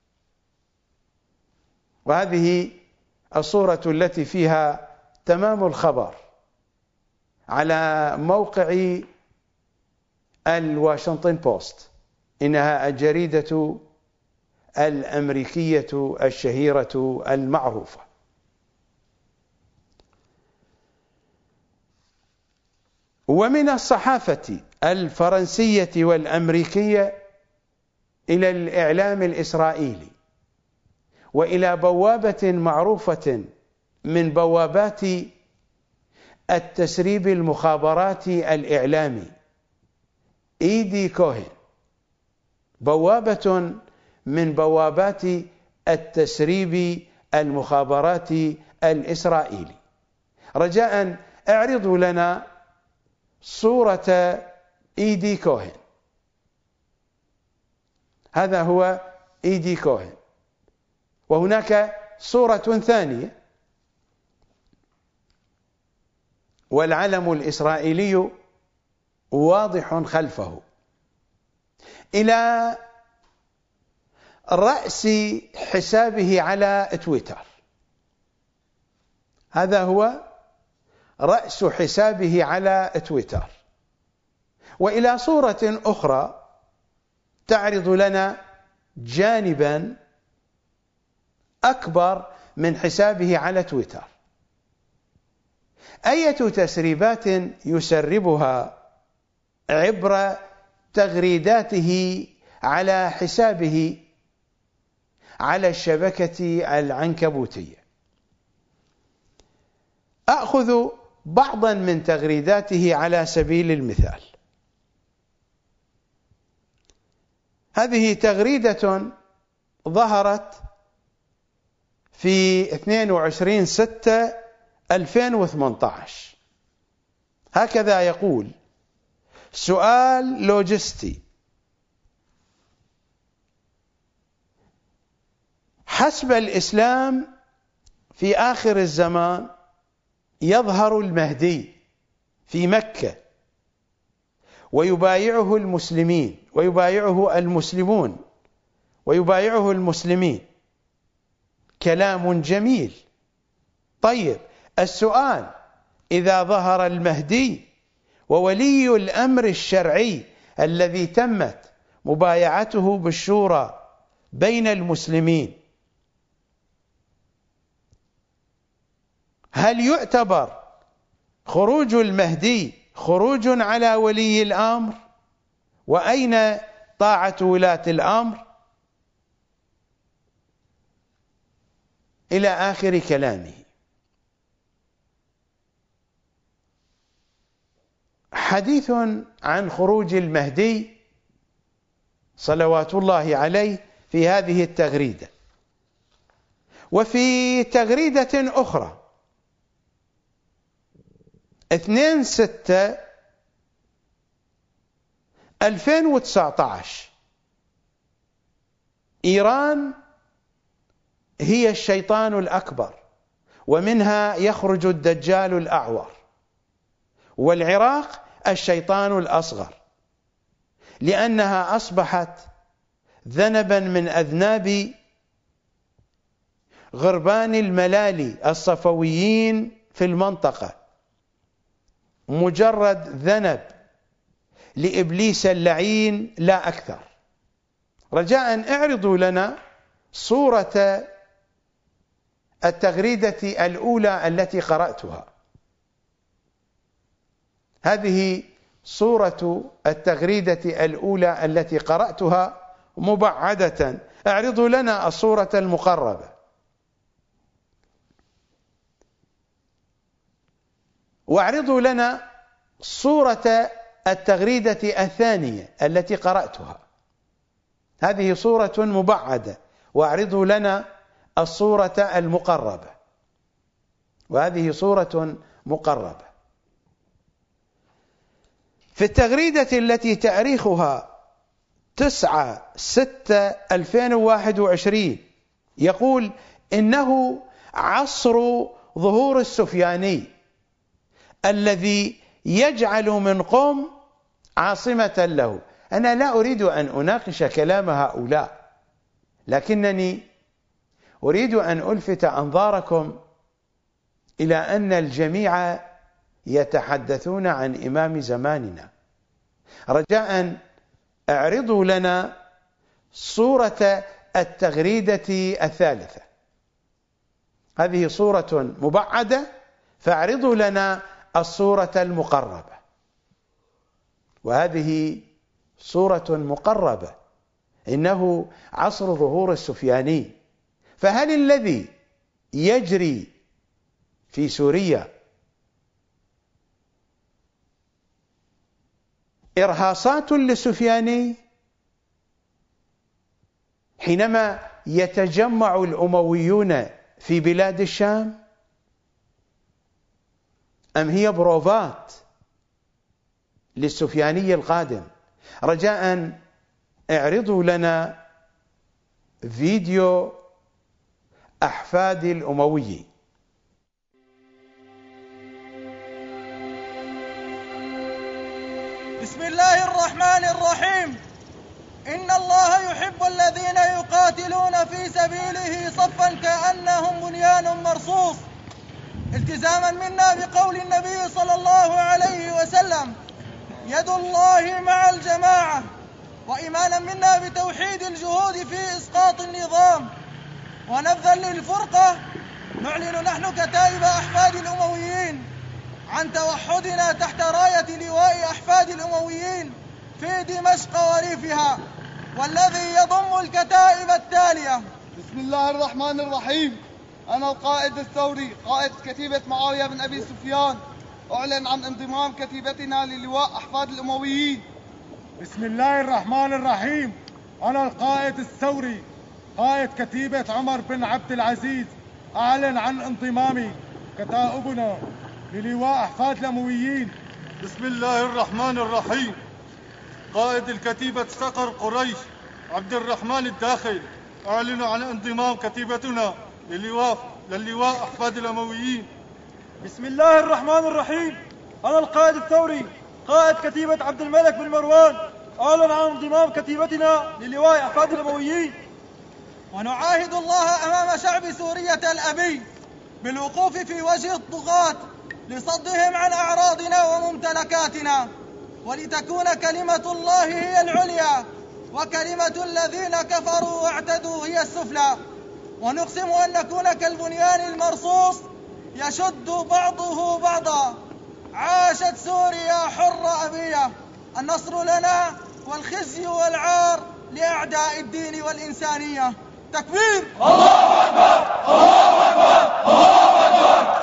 وهذه الصورة التي فيها تمام الخبر على موقع الواشنطن بوست. إنها الجريدة الأمريكية الشهيرة المعروفة. ومن الصحافة الفرنسية والأمريكية إلى الإعلام الإسرائيلي وإلى بوابة معروفة من بوابات التسريب المخابراتي الإعلامي، إيدي كوهن، بوابة من بوابات التسريب المخابراتي الإسرائيلي. رجاء اعرضوا لنا صورة إيدي كوهن. هذا هو إيدي كوهن. وهناك صورة ثانية والعلم الإسرائيلي واضح خلفه. إلى رأس حسابه على تويتر، هذا هو رأس حسابه على تويتر. وإلى صورة أخرى تعرض لنا جانبا أكبر من حسابه على تويتر. أية تسريبات يسربها عبر تغريداته على حسابه على الشبكة العنكبوتية. أخذ بعضا من تغريداته على سبيل المثال. هذه تغريدة ظهرت في 22/6/2018. هكذا يقول: سؤال لوجستي. حسب الإسلام في آخر الزمان يظهر المهدي في مكة ويبايعه المسلمين ويبايعه المسلمون ويبايعه المسلمين. كلام جميل. طيب، السؤال: إذا ظهر المهدي وولي الأمر الشرعي الذي تمت مبايعته بالشورى بين المسلمين، هل يعتبر خروج المهدي خروج على ولي الأمر؟ وأين طاعة ولاة الأمر؟ إلى آخر كلامه. حديث عن خروج المهدي صلوات الله عليه في هذه التغريدة. وفي تغريدة أخرى 2/6/2019 إيران هي الشيطان الأكبر، ومنها يخرج الدجال الأعور، والعراق الشيطان الأصغر، لأنها أصبحت ذنبا من أذناب غربان الملالي الصفويين في المنطقة، مجرد ذنب لإبليس اللعين لا أكثر. رجاء اعرضوا لنا صورة التغريدة الأولى التي قرأتها. هذه صورة التغريدة الأولى التي قرأتها مبعدة. اعرضوا لنا الصورة المقربة، واعرضوا لنا صورة التغريدة الثانية التي قرأتها. هذه صورة مبعدة، واعرضوا لنا الصورة المقربة، وهذه صورة مقربة. في التغريدة التي تاريخها 9/6/2021 يقول: إنه عصر ظهور السفياني الذي يجعل من قم عاصمة له. أنا لا أريد أن أناقش كلام هؤلاء، لكنني أريد أن ألفت أنظاركم إلى أن الجميع يتحدثون عن إمام زماننا. رجاء اعرضوا لنا صورة التغريدة الثالثة. هذه صورة مبعدة، فاعرضوا لنا الصورة المقربة، وهذه صورة مقربة. إنه عصر ظهور السفياني. فهل الذي يجري في سوريا إرهاصات للسفياني حينما يتجمع الأمويون في بلاد الشام، أم هي بروفات للسفياني القادم؟ رجاء اعرضوا لنا فيديو أحفاد الأموي. بسم الله الرحمن الرحيم. إن الله يحب الذين يقاتلون في سبيله صفا كأنهم بنيان مرصوص، التزاما منا بقول النبي صلى الله عليه وسلم: يد الله مع الجماعة، وإيمانا منا بتوحيد الجهود في إسقاط النظام، ونبذا للفرقة نعلن نحن كتائب أحفاد الأمويين عن توحدنا تحت راية لواء أحفاد الأمويين في دمشق وريفها، والذي يضم الكتائب التالية. بسم الله الرحمن الرحيم. أنا القائد الثوري قائد كتيبة معاوية بن أبي سفيان أعلن عن انضمام كتيبتنا للواء أحفاد الأمويين. بسم الله الرحمن الرحيم. أنا القائد الثوري قائد كتيبة عمر بن عبد العزيز أعلن عن انضمامي كتائبنا للواء أحفاد الأمويين. بسم الله الرحمن الرحيم. قائد الكتيبة صقر قريش عبد الرحمن الداخل أعلن عن انضمام كتيبتنا للواء أحفاد الأمويين. بسم الله الرحمن الرحيم. أنا القائد الثوري قائد كتيبة عبد الملك بن مروان أعلن عن انضمام كتيبتنا للواء أحفاد الأمويين. ونعاهد الله أمام شعب سورية الأبي بالوقوف في وجه الطغاة لصدهم عن أعراضنا وممتلكاتنا، ولتكون كلمة الله هي العليا وكلمة الذين كفروا واعتدوا هي السفلى. ونقسم أن نكون كالبنيان المرصوص يشد بعضه بعضا. عاشت سوريا حرة أبية. النصر لنا والخزي والعار لأعداء الدين والإنسانية. تكبير! الله أكبر! الله أكبر! الله أكبر!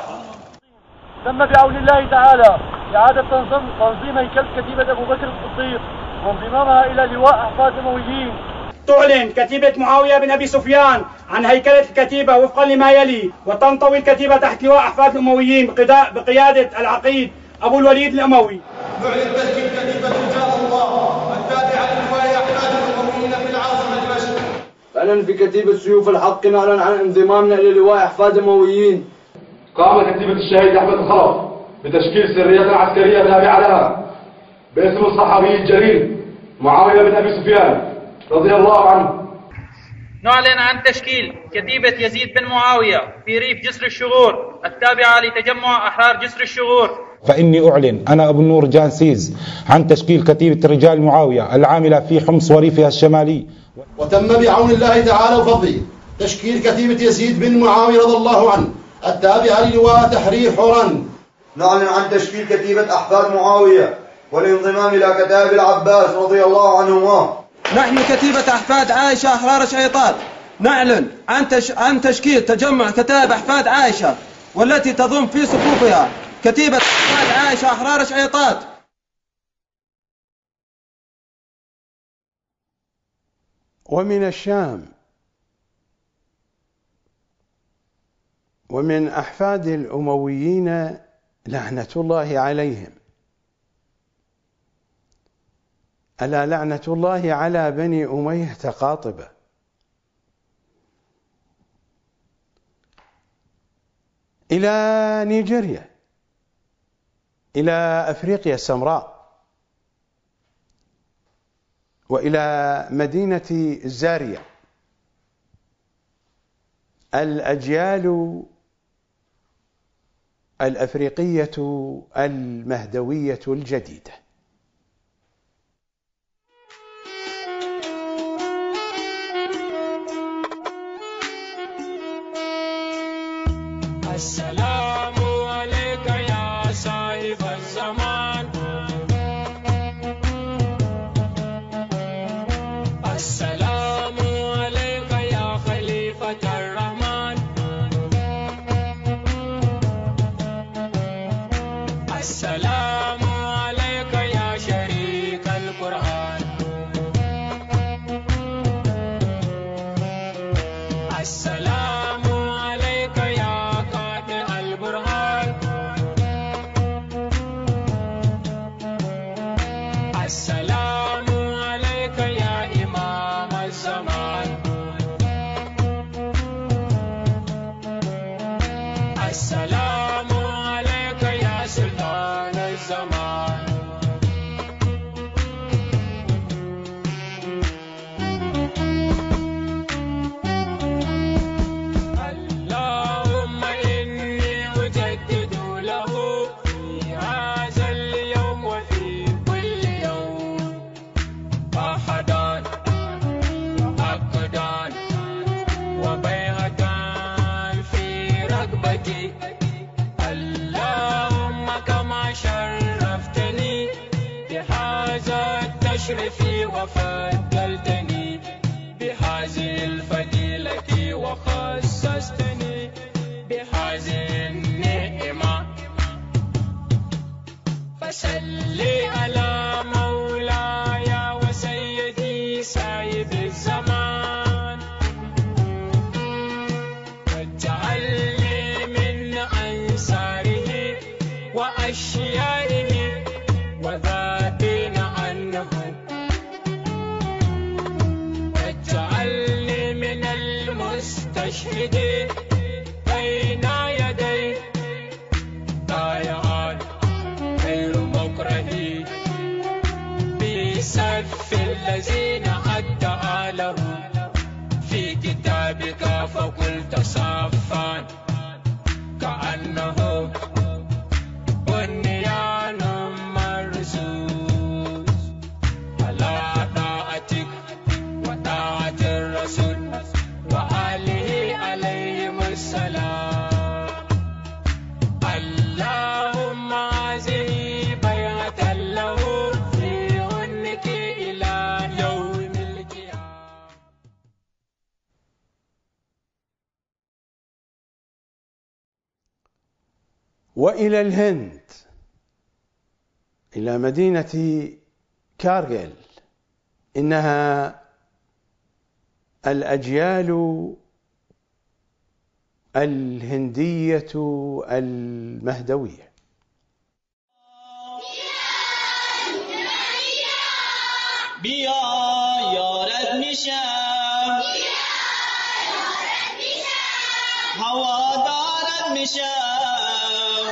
تم بعون الله تعالى إعادة تنظيم هيكل كتيبة أبو بكر الصديق وانضمامها إلى لواء أحفاد الأمويين. تعلن كتيبة معاوية بن أبي سفيان عن هيكلة الكتيبة وفقا لما يلي: وتنطوي الكتيبة تحت لواء أحفاد الأمويين بقيادة العقيد أبو الوليد الأموي. نعلن تشكيل كتيبة رجال الله التابعة للواء أحفاد الأمويين في العاصمة دمشق. فعلا في كتيبة سيوف الحق نعلن عن انضمامنا إلى لواء أحفاد الأمويين. قام كتيبة الشهيد أحمد الخلف بتشكيل سرية عسكرية تابعة لها باسم الصحابي الجليل معاوية بن أبي سفيان رضي الله عنه. نعلن عن تشكيل كتيبة يزيد بن معاوية في ريف جسر الشغور التابعة لتجمع أحرار جسر الشغور. فإني أعلن أنا أبو النور جانسيز عن تشكيل كتيبة رجال معاوية العاملة في حمص وريفها الشمالي. وتم بعون الله تعالى وفضله تشكيل كتيبة يزيد بن معاوية رضي الله عنه التابعة للواء تحرير حوران. نعلن عن تشكيل كتيبة أحفاد معاوية والانضمام إلى كتائب العباس رضي الله عنهما. نحن كتيبة أحفاد عائشة أحرار شيطان نعلن عن تشكيل تجمع كتائب أحفاد عائشة والتي تضم في صفوفها كتيبة أحفاد عائشة أحرار شيطان. ومن الشام ومن أحفاد الأمويين لعنة الله عليهم، ألا لعنة الله على بني أمية قاطبة. إلى نيجيريا، إلى أفريقيا السمراء، وإلى مدينة الزارية، الأجيال الأفريقية المهدوية الجديدة. السلام عليك يا صاحب الزمان، السلام عليك يا خليفة الرحمن، السلام عليك يا شريك القرآن، السلام عليك يا قاطع البرهان، السلام عليك يا إمام الزمان، السلام عليك يا سلطان الزمان. اللهم إني أجدد له في هذا اليوم وفي كل يوم أحدان عقدان وبيعتان في رقبتي. اللهم كما شرفتني بهذا التشريف وفضلتني بهذه الفضيلة وخصصتني بهذه النعمة، فصل على مولاي وسيدي سيد الزمان، واجعلني من أنصاره وأشيائه وذابين عنه، واجعلني من المستشهدين بين يديه ضائعان غير مكرهين بسف الذين أدعى له في كتابك فقلت صفان كأنه بنيان مرصوص على طاعتك وطاعة الرسول وآله عليهم السلام. اللهم هذه بيعة له في عنك إلى يوم القيامة. وإلى الهند، إلى مدينة كارغيل، إنها الأجيال الهندية المهدوية. بیا یارت میشم هوادارت میشم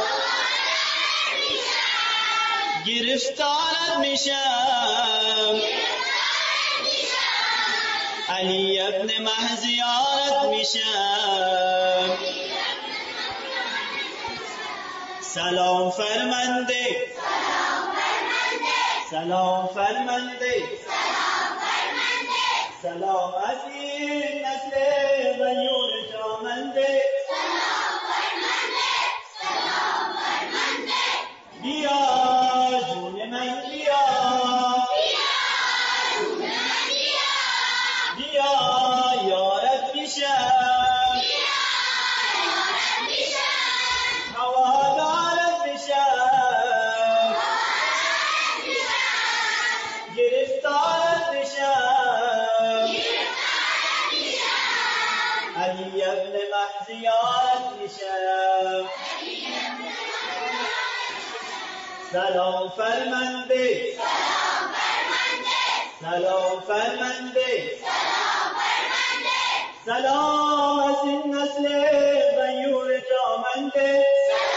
گرفتارت میشم علی ابن مهزیارت میشم سلام فرمانده سلام فرمانده سلام از این نسل غیور جامنده بیا جون من بیا بیا یارت میشم هوادارت میشم گرفتارت میشم علی ابن مهزیارت میشم سلام فرمانده سلام فرمانده سلام از این نسل غیور جامنده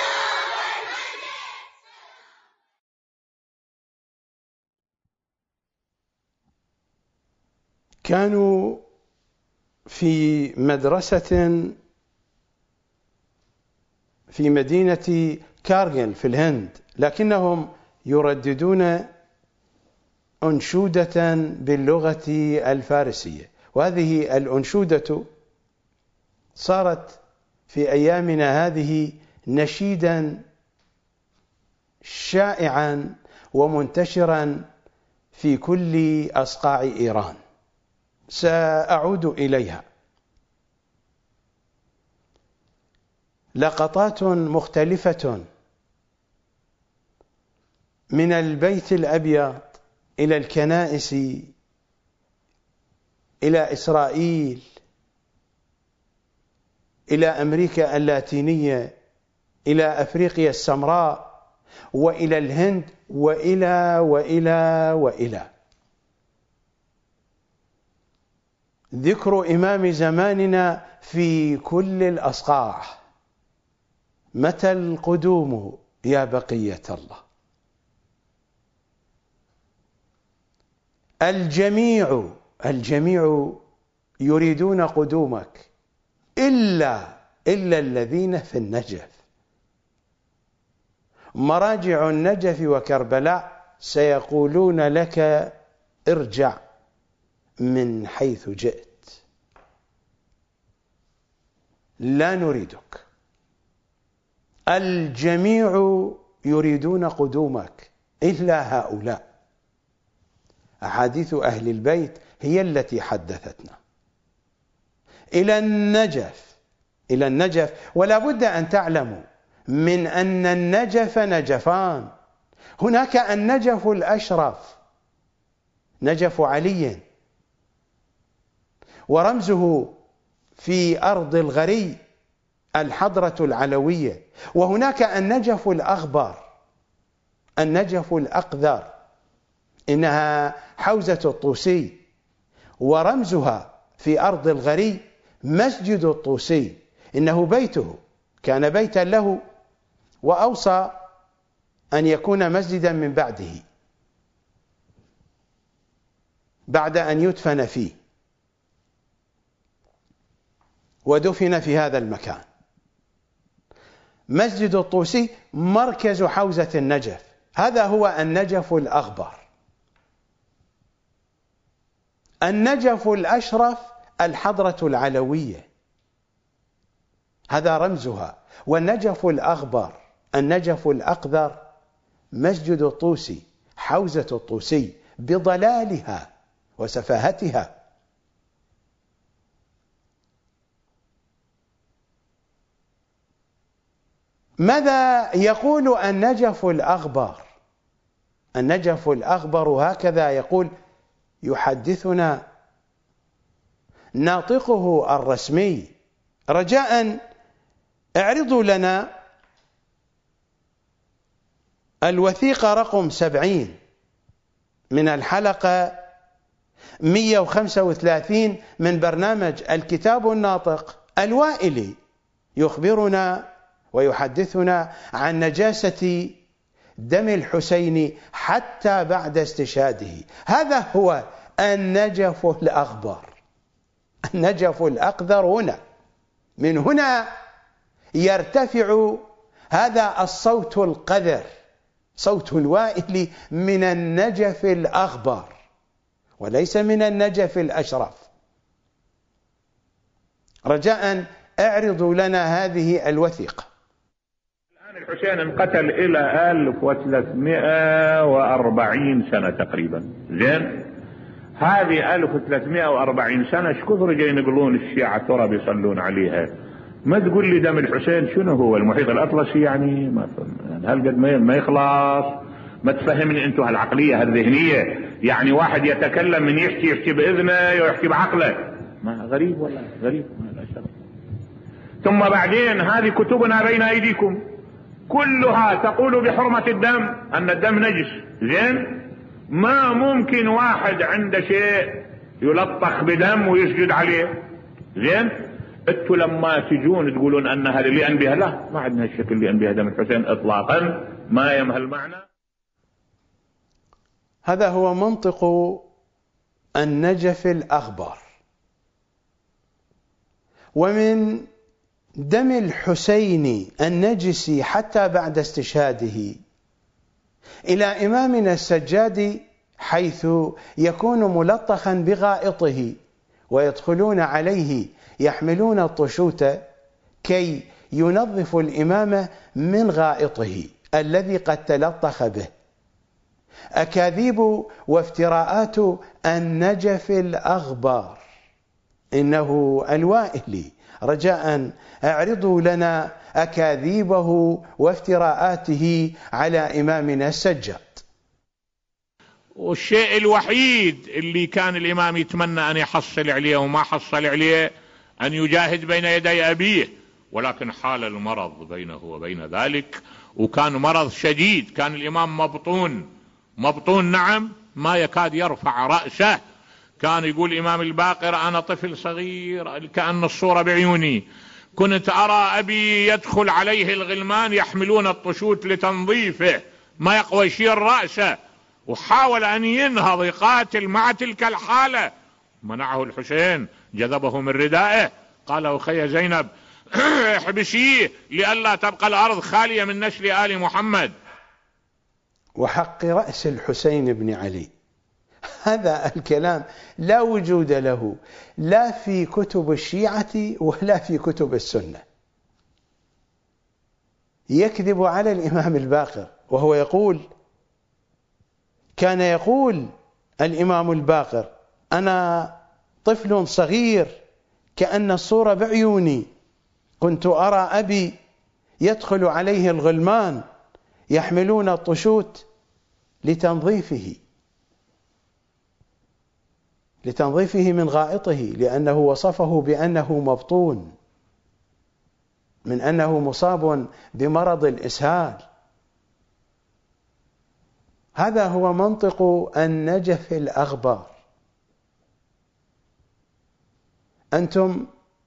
كانوا في مدرسة في مدينة كارغل في الهند، لكنهم يرددون أنشودة باللغة الفارسية، وهذه الأنشودة صارت في أيامنا هذه نشيدا شائعا ومنتشرا في كل أصقاع إيران. سأعود إليها. لقطات مختلفة من البيت الأبيض إلى الكنائس إلى إسرائيل إلى أمريكا اللاتينية إلى أفريقيا السمراء وإلى الهند وإلى ذكر إمام زماننا في كل الأصقاع. متى القدوم يا بقية الله؟ الجميع يريدون قدومك إلا الذين في النجف. مراجع النجف وكربلاء سيقولون لك ارجع من حيث جئت، لا نريدك. الجميع يريدون قدومك إلا هؤلاء. أحاديث أهل البيت هي التي حدثتنا إلى النجف. ولا بد أن تعلموا من أن النجف نجفان. هناك النجف الأشرف نجف علي ورمزه في أرض الغري الحضرة العلوية، وهناك النجف الأغبر النجف الأقذر إنها حوزة الطوسي، ورمزها في أرض الغري مسجد الطوسي، إنه بيته كان بيتا له وأوصى أن يكون مسجدا من بعده بعد أن يدفن فيه، ودفن في هذا المكان. مسجد الطوسي مركز حوزة النجف، هذا هو النجف الأغبر. النجف الأشرف الحضرة العلوية، هذا رمزها. والنجف الأغبر النجف الأقذر مسجد الطوسي، حوزة الطوسي بضلالها وسفاهتها. ماذا يقول النجف الأغبر؟ النجف الأغبر هكذا يقول، يحدثنا ناطقه الرسمي. رجاء اعرضوا لنا الوثيقة رقم 70 من الحلقة 135 من برنامج الكتاب الناطق الوائلي يخبرنا ويحدثنا عن نجاسة دم الحسين حتى بعد استشهاده. هذا هو النجف الأخضر، النجف الأخضر هنا، من هنا يرتفع هذا الصوت القذر، صوت الوائل من النجف الأخضر وليس من النجف الأشرف. رجاء اعرضوا لنا هذه الوثيقة. الآن الحسين انقتل إلى 1340 سنة تقريبا. زين، هذه 1340 سنة ايش كثر جاي ينقلون الشيعة ترى بيصلون عليها؟ ما تقول لي دم الحسين شنو هو المحيط الأطلسي يعني؟ ما هالقد ما يخلص. ما تفهمني انتم هالعقلية هالذهنية، يعني واحد يتكلم من يحكي بإذنه ويحكي بعقله. ما غريب ولا غريب؟ لا شك. ثم بعدين هذه كتبنا بين أيديكم كلها تقول بحرمة الدم، أن الدم نجس. زين، ما ممكن واحد عنده شيء يلطخ بدم ويسجد عليه. زين، انتوا لما تجون تقولون أنها لأن بها، لا، ما عندنا الشكل لأن بها دم الحسين إطلاقا، ما يمهل المعنى. هذا هو منطق النجف الأخضر. ومن دم الحسين النجس حتى بعد استشهاده إلى إمامنا السجاد، حيث يكون ملطخا بغائطه ويدخلون عليه يحملون الطشوت كي ينظف الإمام من غائطه الذي قد تلطخ به. أكاذيب وافتراءات النجف الأخضر إنه الوائلي. رجاء اعرضوا لنا أكاذيبه وافتراءاته على إمامنا السجاد. والشيء الوحيد اللي كان الإمام يتمنى أن يحصل عليه وما حصل عليه أن يجاهد بين يدي أبيه، ولكن حال المرض بينه وبين ذلك، وكان مرض شديد. كان الإمام مبطون نعم، ما يكاد يرفع رأسه. كان يقول الإمام الباقر: أنا طفل صغير كأن الصورة بعيوني، كنت أرى أبي يدخل عليه الغلمان يحملون الطشوت لتنظيفه، ما يقوى يشير رأسه. وحاول أن ينهض يقاتل مع تلك الحالة، منعه الحسين، جذبه من ردائه، قال: أخي زينب احبسيه لئلا تبقى الأرض خالية من نسل آل محمد. وحق رأس الحسين بن علي، هذا الكلام لا وجود له لا في كتب الشيعة ولا في كتب السنة. يكذب على الإمام الباقر وهو يقول، كان يقول الإمام الباقر: أنا طفل صغير كأن الصورة بعيوني، كنت أرى أبي يدخل عليه الغلمان يحملون الطشوت لتنظيفه من غائطه، لأنه وصفه بأنه مبطون، من أنه مصاب بمرض الإسهال. هذا هو منطق النجف الأخضر. أنتم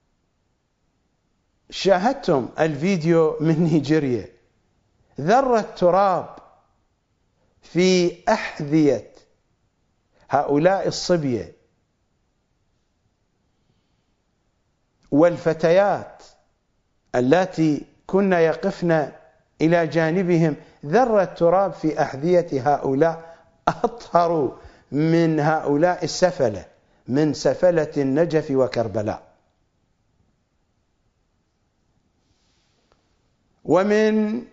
شاهدتم الفيديو من نيجيريا، ذرة تراب في أحذية هؤلاء الصبية والفتيات اللاتي كن يقفن إلى جانبهم، ذرة تراب في أحذية هؤلاء أطهر من هؤلاء السفلة، من سفلة النجف وكربلاء. ومن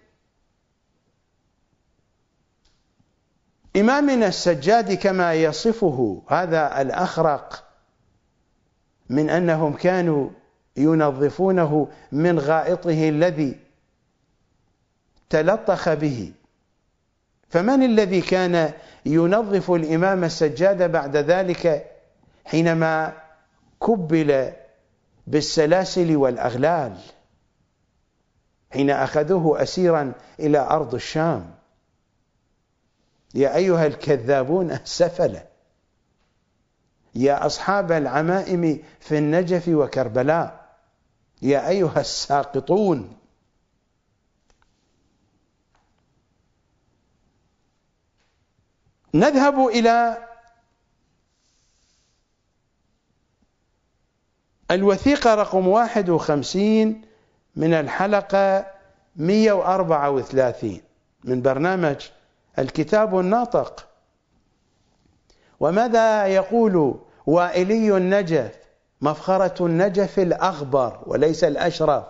إمامنا السجاد كما يصفه هذا الأخرق من أنهم كانوا ينظفونه من غائطه الذي تلطخ به. فمن الذي كان ينظف الإمام السجاد بعد ذلك حينما كبل بالسلاسل والأغلال، حين أخذوه أسيرا إلى أرض الشام؟ يا أيها الكذابون السفلة، يا أصحاب العمائم في النجف وكربلاء، يا أيها الساقطون. نذهب إلى الوثيقة رقم 51 من الحلقة 134 من برنامج الكتاب الناطق. وماذا يقول وائلي النجف، مفخرة النجف الأغبر وليس الأشرف،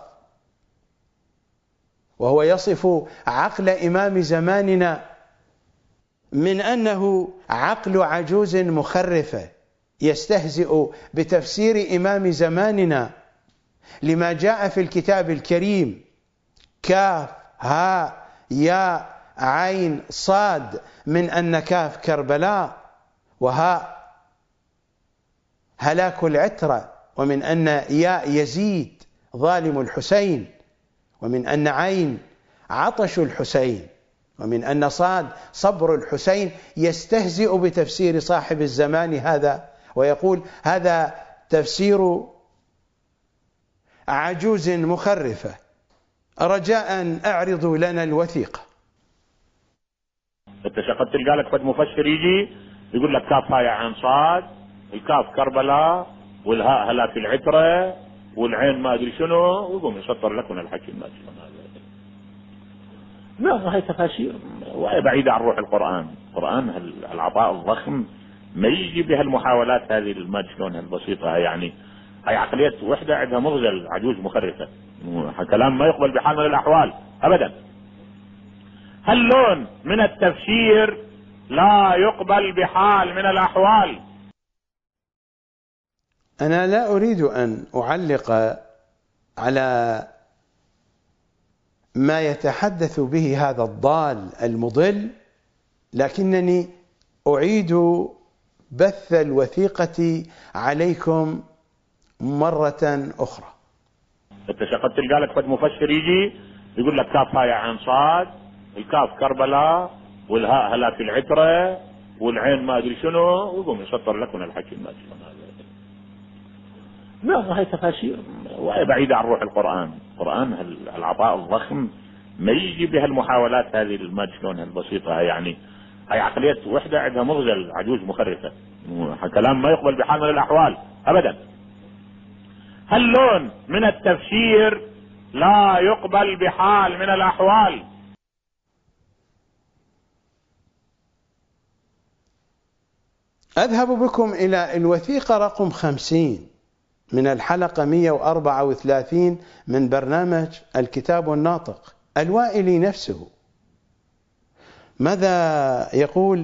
وهو يصف عقل إمام زماننا من أنه عقل عجوز مخرفة يستهزئ بتفسير إمام زماننا لما جاء في الكتاب الكريم: كاف ها يا عين صاد، من أن كاف كربلاء، وها هلاك العترة، ومن أن ياء يزيد ظالم الحسين، ومن أن عين عطش الحسين، ومن أن صاد صبر الحسين. يستهزئ بتفسير صاحب الزمان هذا ويقول هذا تفسير عجوز مخرفة. رجاء اعرضوا لنا الوثيقة. انت شقد تلقى لك فد مفسر يجي يقول لك كاف هاي عين صاد، الكاف كربلاء، والهاء هلاك العترة، والعين ما ادري شنو، ويقوم يسطر لك من الحكي ما ادري شنو. لا، هاي تفاسير وهي بعيدة عن روح القرآن. القرآن العطاء الضخم ما يجي بها المحاولات هذه ما ادري شلون البسيطة. يعني هاي عقلية وحدة عندها مغزل عجوز مخرفة، كلام ما يقبل بحال من الأحوال أبدا. هاللون من التفسير لا يقبل بحال من الأحوال. أنا لا أريد أن أعلق على ما يتحدث به هذا الضال المضل، لكنني أعيد بث الوثيقة عليكم مرة أخرى. انت شقد تلقى لك فد مفسر يجي يقول لك كاف هاي عين صاد، الكاف كربلاء، والهاء هلاك العترة، والعين ما ادري شنو، ويقوم يسطر لك من الحكي ما ادري شنو. لا، هاي تفاسير وهي بعيدة عن روح القرآن. القرآن العطاء الضخم ما يجي بها المحاولات هذه ما ادري شلون البسيطة. يعني هاي عقلية وحدة عندها مغزل عجوز مخرفة، كلام ما يقبل بحال من الأحوال أبدا. هاللون من التفسير لا يقبل بحال من الأحوال. أذهب بكم إلى الوثيقة رقم 50 من الحلقة 134 من برنامج الكتاب الناطق. الوائلي نفسه ماذا يقول؟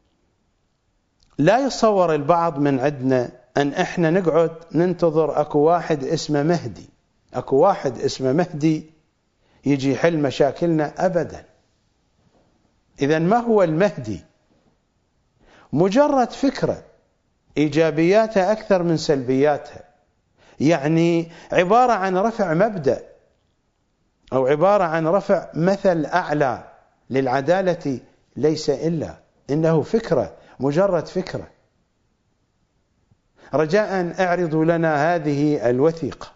لا يتصور البعض من عندنا أن إحنا نقعد ننتظر أكو واحد اسمه مهدي، أكو واحد اسمه مهدي يجي يحل مشاكلنا أبدا. إذن ما هو المهدي؟ مجرد فكرة إيجابياتها أكثر من سلبياتها، يعني عبارة عن رفع مبدأ أو عبارة عن رفع مثل أعلى للعدالة، ليس إلا إنه فكرة، مجرد فكرة. رجاء اعرضوا لنا هذه الوثيقة.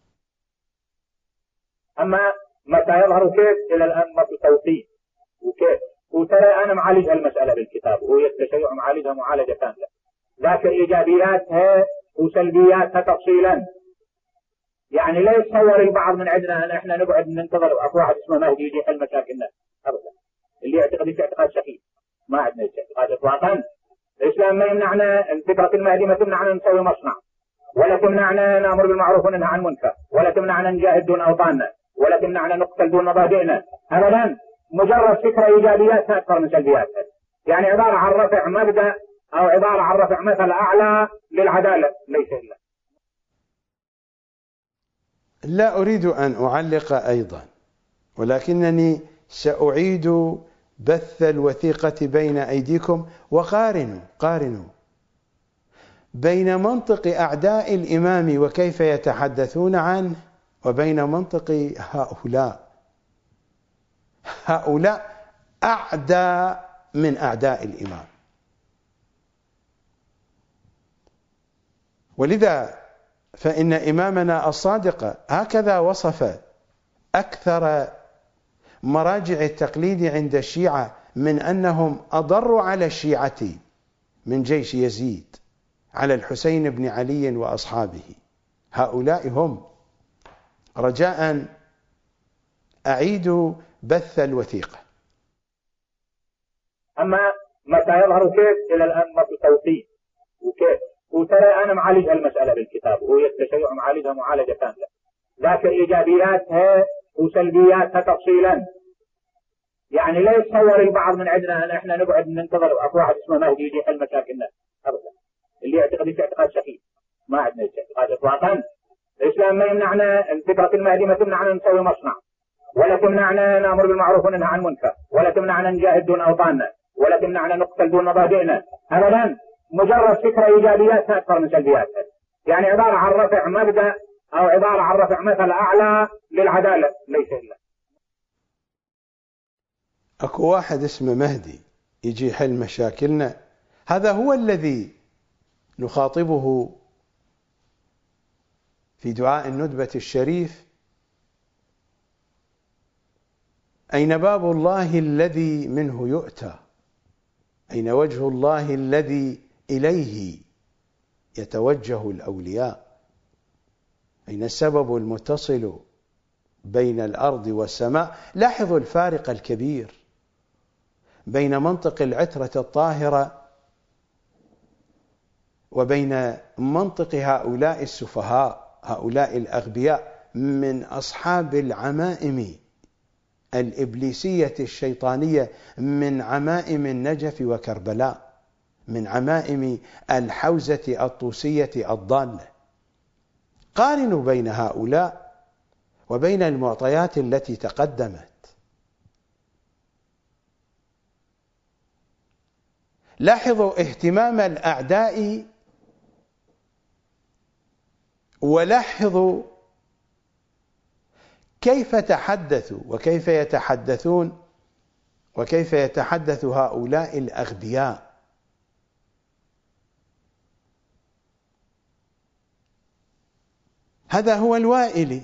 أما متى يظهر كيف إلى الآن ما في توقيت وكيف، وترى أنا معالج هالمسألة بالكتاب وهو التشيع معالجها معالجة كاملة، ذاك إيجابياتها وسلبياتها تفصيلا. يعني لا يتصور البعض من عندنا أن إحنا نقعد ننتظر أكو واحد اسمه مهدي يجي يحل مشاكلنا أبدا. اللي يعتقد اعتقاد سخيف، ما عندنا اعتقاد إطلاقا. الإسلام ما يمنعنا، فكرة المهدي ما تمنعنا نسوي مصنع، ولا تمنعنا نأمر بالمعروف وننهى عن المنكر، ولا تمنعنا نجاهد دون أوطاننا، ولا تمنعنا نقتل دون مبادئنا أبدا. مجرد فكرة إيجابياتها أكثر من سلبياتها، يعني عبارة عن رفع مبدأ أو عبارة عن رفع مثل أعلى للعدالة، ليس إلا. لا أريد أن أعلق أيضا، ولكنني سأعيد بث الوثيقة بين أيديكم. وقارنوا بين منطق أعداء الإمام وكيف يتحدثون عنه وبين منطق هؤلاء أعدى من أعداء الإمام. ولذا فإن إمامنا الصادق هكذا وصف أكثر مراجع التقليد عند الشيعة من أنهم أضروا على الشيعة من جيش يزيد على الحسين بن علي وأصحابه. هؤلاء هم. رجاء أعيدوا بث الوثيقة. أما متى يظهر كيف إلى الآن ما في توقيت وكيف، وترى أنا معالج هالمسألة بالكتاب وهو التشيع معالجها معالجة كاملة، لكن إيجابياتها وسلبياتها تفصيلا. يعني لا يتصور البعض من عندنا أن إحنا نقعد ننتظر أكو واحد اسمه مهدي يجي يحل مشاكلنا أبدا. اللي يعتقد في اعتقاد سخيف، ما عندنا اعتقاد إطلاقا. الإسلام ما يمنعنا، فكرة المهدي ما تمنعنا نسوي مصنع، ولا تمنعنا نأمر بالمعروف وننهى عن المنكر، ولا تمنعنا نجاهد دون أوطاننا، ولا تمنعنا نقتل دون مبادئنا أبدا. مجرد فكرة إيجابياتها أكثر من سلبياتها. يعني عبارة عن رفع مبدأ أو عبارة عن رفع مثل أعلى للعدالة، ليس إلا. أكو واحد اسمه مهدي يجي يحل مشاكلنا، هذا هو الذي نخاطبه في دعاء الندبة الشريف: أين باب الله الذي منه يؤتى، أين وجه الله الذي إليه يتوجه الأولياء، أين السبب المتصل بين الأرض والسماء. لاحظوا الفارق الكبير بين منطق العترة الطاهرة وبين منطق هؤلاء السفهاء، هؤلاء الأغبياء من أصحاب العمائم الإبليسية الشيطانية، من عمائم النجف وكربلاء، من عمائم الحوزة الطوسية الضالة. قارنوا بين هؤلاء وبين المعطيات التي تقدمت. لاحظوا اهتمام الأعداء، ولاحظوا كيف تحدثوا وكيف يتحدثون وكيف يتحدث هؤلاء الأغبياء. هذا هو الوائلي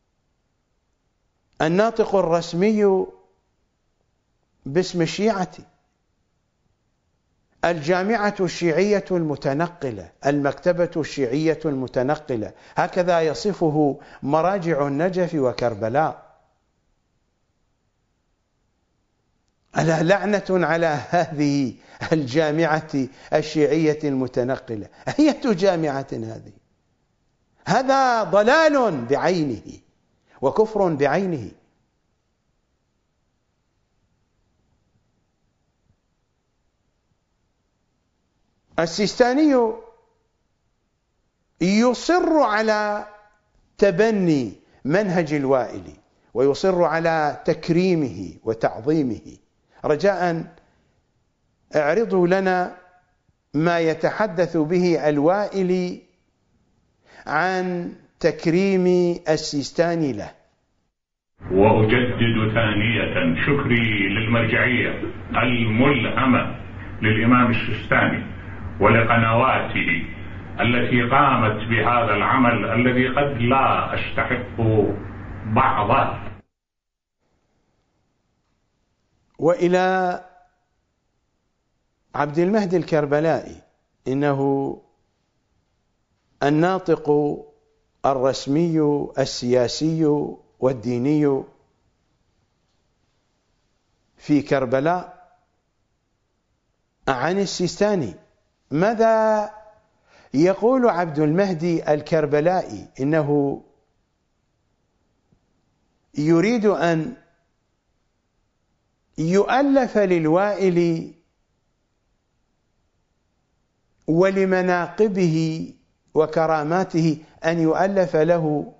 الناطق الرسمي باسم الشيعة، الجامعة الشيعية المتنقلة، المكتبة الشيعية المتنقلة، هكذا يصفه مراجع النجف وكربلاء. ألا لعنة على هذه الجامعة الشيعية المتنقلة. أية جامعة هذه؟ هذا ضلال بعينه وكفر بعينه. السيستاني يصر على تبني منهج الوائلي ويصر على تكريمه وتعظيمه. رجاء اعرضوا لنا ما يتحدث به الوائلي عن تكريم السيستاني له. وأجدد ثانية شكري للمرجعية الملهمة للإمام السيستاني ولقنواته التي قامت بهذا العمل الذي قد لا أستحق بعضه. وإلى عبد المهدي الكربلائي، إنه الناطق الرسمي السياسي والديني في كربلاء عن السيستاني. ماذا يقول عبد المهدي الكربلائي؟ إنه يريد أن يؤلف للوائل ولمناقبه وكراماته أن يؤلف له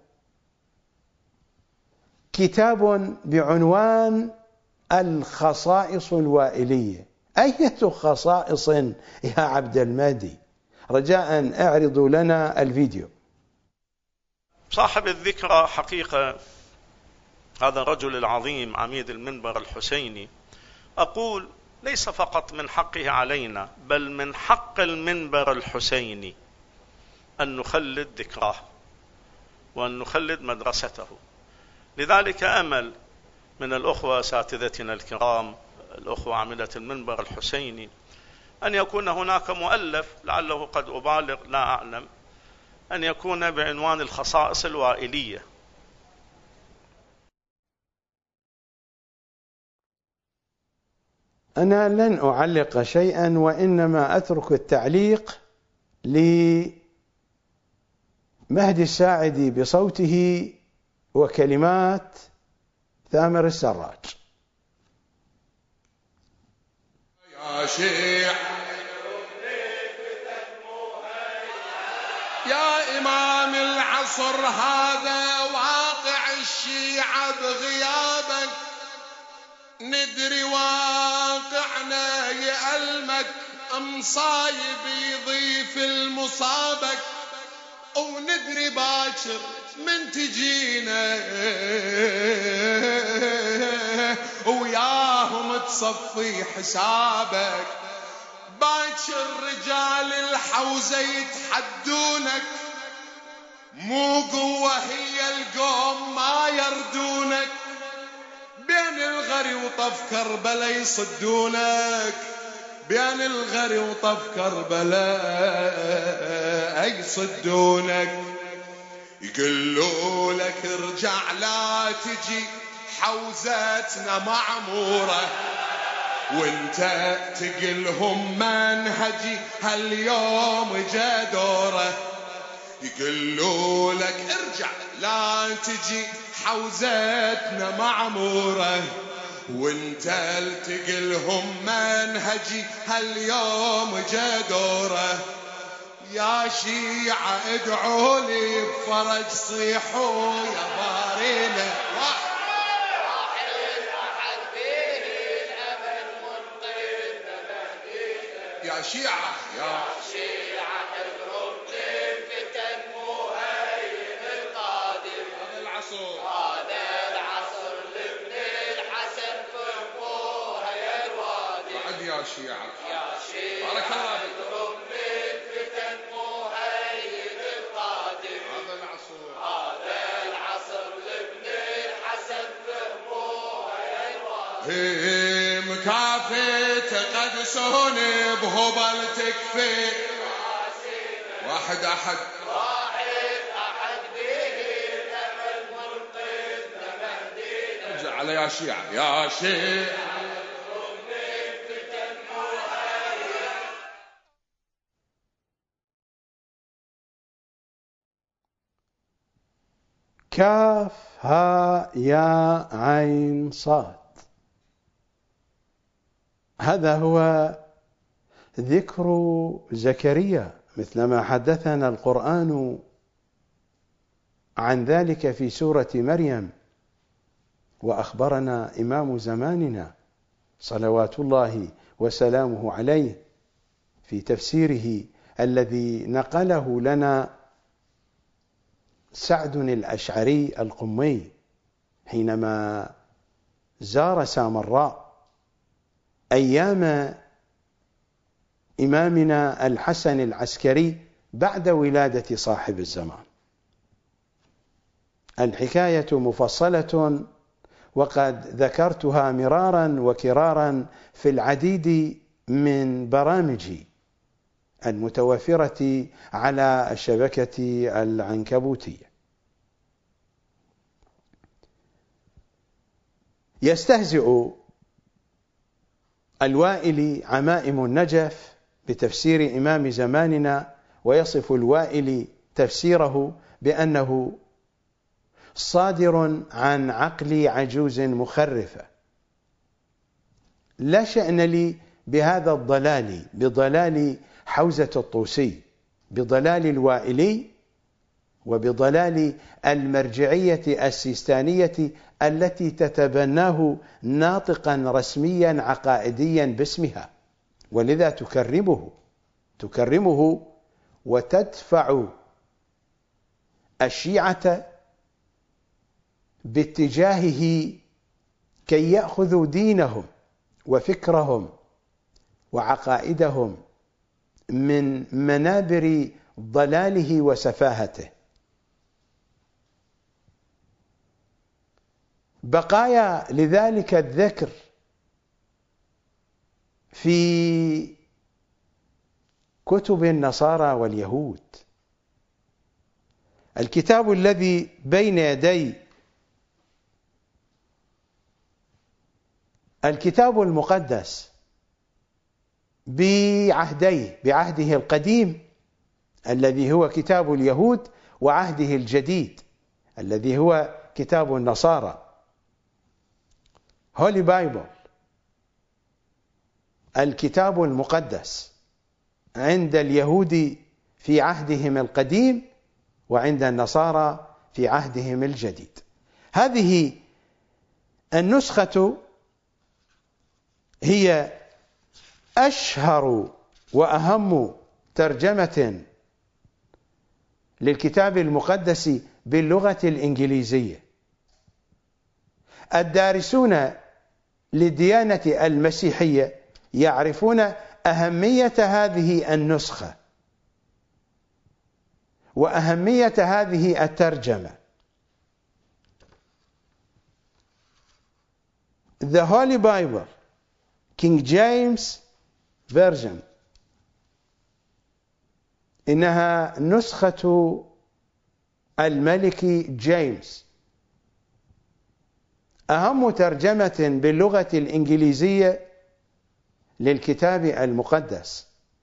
كتاب بعنوان الخصائص الوائلية. أية خصائص يا عبد المهدي؟ رجاء اعرضوا لنا الفيديو. صاحب الذكرى حقيقة هذا الرجل العظيم عميد المنبر الحسيني، أقول ليس فقط من حقه علينا بل من حق المنبر الحسيني أن نخلد ذكراه وأن نخلد مدرسته. لذلك أمل من الأخوة أساتذتنا الكرام، الأخوة عاملة المنبر الحسيني، أن يكون هناك مؤلف، لعله قد أبالغ لا أعلم، أن يكون بعنوان الخصائص الوائلية. أنا لن أعلق شيئا، وإنما أترك التعليق لمهدي الساعدي بصوته وكلمات ثامر السراج. يا شيع يا إمام العصر، هذا واقع الشيعة بغيابك، ندري واقعنا يألمك، مصايب يضيف المصابك، وندري باكر من تجينا وياهم تصفي حسابك. باكر رجال الحوزة يتحدونك، مو قوة هي القوم ما يردونك، بين الغري وطف كربلاء يصدونك، بين الغري وطف كربلاء يصدونك. يقولوا لك ارجع لا تجي حوزتنا معمورة، وانت تقلهم منهجي هاليوم جا دوره. يقولوا لك ارجع لا تجي حوزتنا معمورة، وانت تقلهم منهجي هاليوم جا دوره. يا شيعة ادعوا لي بفرج، صيحوا يا بارينا، يا شيعة يا شيعة اضرب للفتن مهيمن القادم. هذا العصر لابن الحسن فهموها يا الوادي. بعد يا شيعة بارك الله فيك. اضرب للفتن مهيمن القادم. هذا العصر لابن الحسن فهموها يا الوادي. مكافئ تقدسون بهبل تكفي، واحد أحد به الأمل منقذنا مهدينا. ارجع على يا شيعة يا شيعة. كاف ها يا عين صاد. هذا هو ذكر زكريا مثلما حدثنا القرآن عن ذلك في سورة مريم، وأخبرنا إمام زماننا صلوات الله وسلامه عليه في تفسيره الذي نقله لنا سعد الأشعري القمي حينما زار سامراء أيام إمامنا الحسن العسكري بعد ولادة صاحب الزمان. الحكاية مفصلة وقد ذكرتها مرارا وكرارا في العديد من برامجي المتوفرة على الشبكة العنكبوتية. يستهزئ الوائلي عمائم النجف بتفسير إمام زماننا، ويصف الوائلي تفسيره بأنه صادر عن عقل عجوز مخرفة. لا شأن لي بهذا الضلال، بضلال حوزة الطوسي، بضلال الوائلي، وبضلال المرجعية السيستانية التي تتبناه ناطقا رسميا عقائديا باسمها، ولذا تكرمه وتدفع الشيعة باتجاهه كي يأخذوا دينهم وفكرهم وعقائدهم من منابر ضلاله وسفاهته. بقايا لذلك الذكر في كتب النصارى واليهود. الكتاب الذي بين يدي الكتاب المقدس بعهديه، بعهده القديم الذي هو كتاب اليهود، وعهده الجديد الذي هو كتاب النصارى. هولي بايبل، الكتاب المقدس عند اليهود في عهدهم القديم، وعند النصارى في عهدهم الجديد. هذه النسخة هي أشهر وأهم ترجمة للكتاب المقدس باللغة الإنجليزية. الدارسون للديانة المسيحية يعرفون أهمية هذه النسخة وأهمية هذه الترجمة. The Holy Bible, King James Version، إنها نسخة الملك جيمس، أهم ترجمة باللغة الإنجليزية للكتاب المقدس.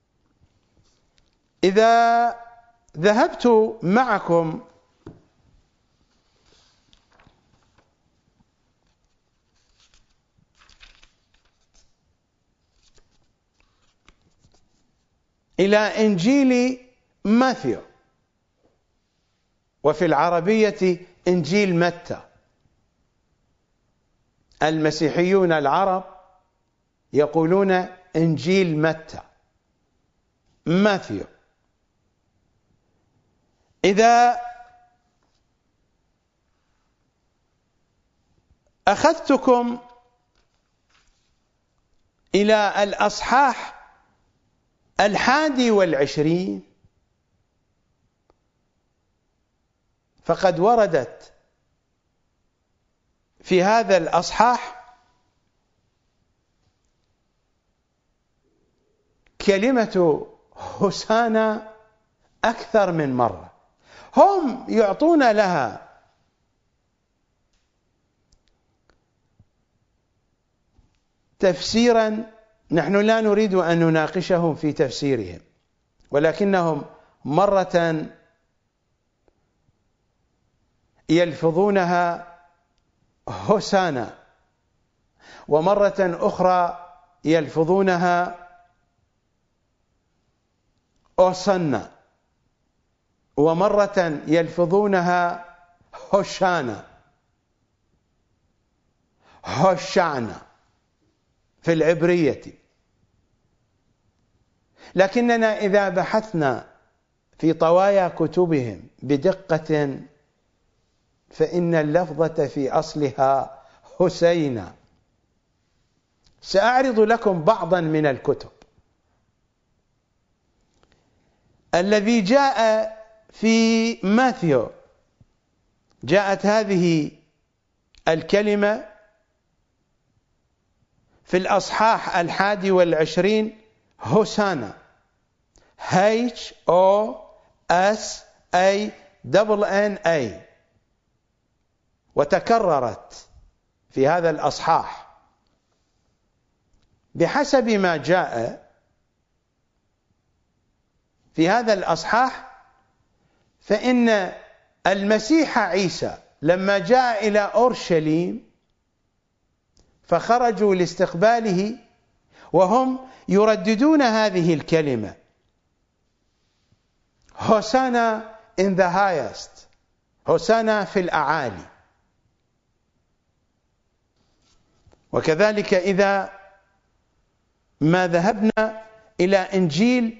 إذا ذهبت معكم إلى إنجيل ماثيو، وفي العربية إنجيل متى، المسيحيون العرب يقولون إنجيل متى، ماثيو. إذا أخذتكم إلى الأصحاح 21، فقد وردت في هذا الأصحاح كلمة هوسانا أكثر من مرة. هم يعطون لها تفسيرا نحن لا نريد أن نناقشهم في تفسيرهم، ولكنهم مرة يلفظونها هوسانا، ومرة أخرى يلفظونها أوسنا، ومرة يلفظونها هوشانا، هوشعنا في العبرية. لكننا إذا بحثنا في طوايا كتبهم بدقة فإن اللفظة في أصلها هسينا. سأعرض لكم بعضا من الكتب. الذي جاء في ماثيو، جاءت هذه الكلمة في الأصحاح 21 هوسانا، HOSANNA، وتكررت في هذا الأصحاح. بحسب ما جاء في هذا الأصحاح فإن المسيح عيسى لما جاء إلى أورشليم فخرجوا لاستقباله وهم يرددون هذه الكلمة هوسانا in the highest، هوسانا في الأعالي. وكذلك إذا ما ذهبنا إلى إنجيل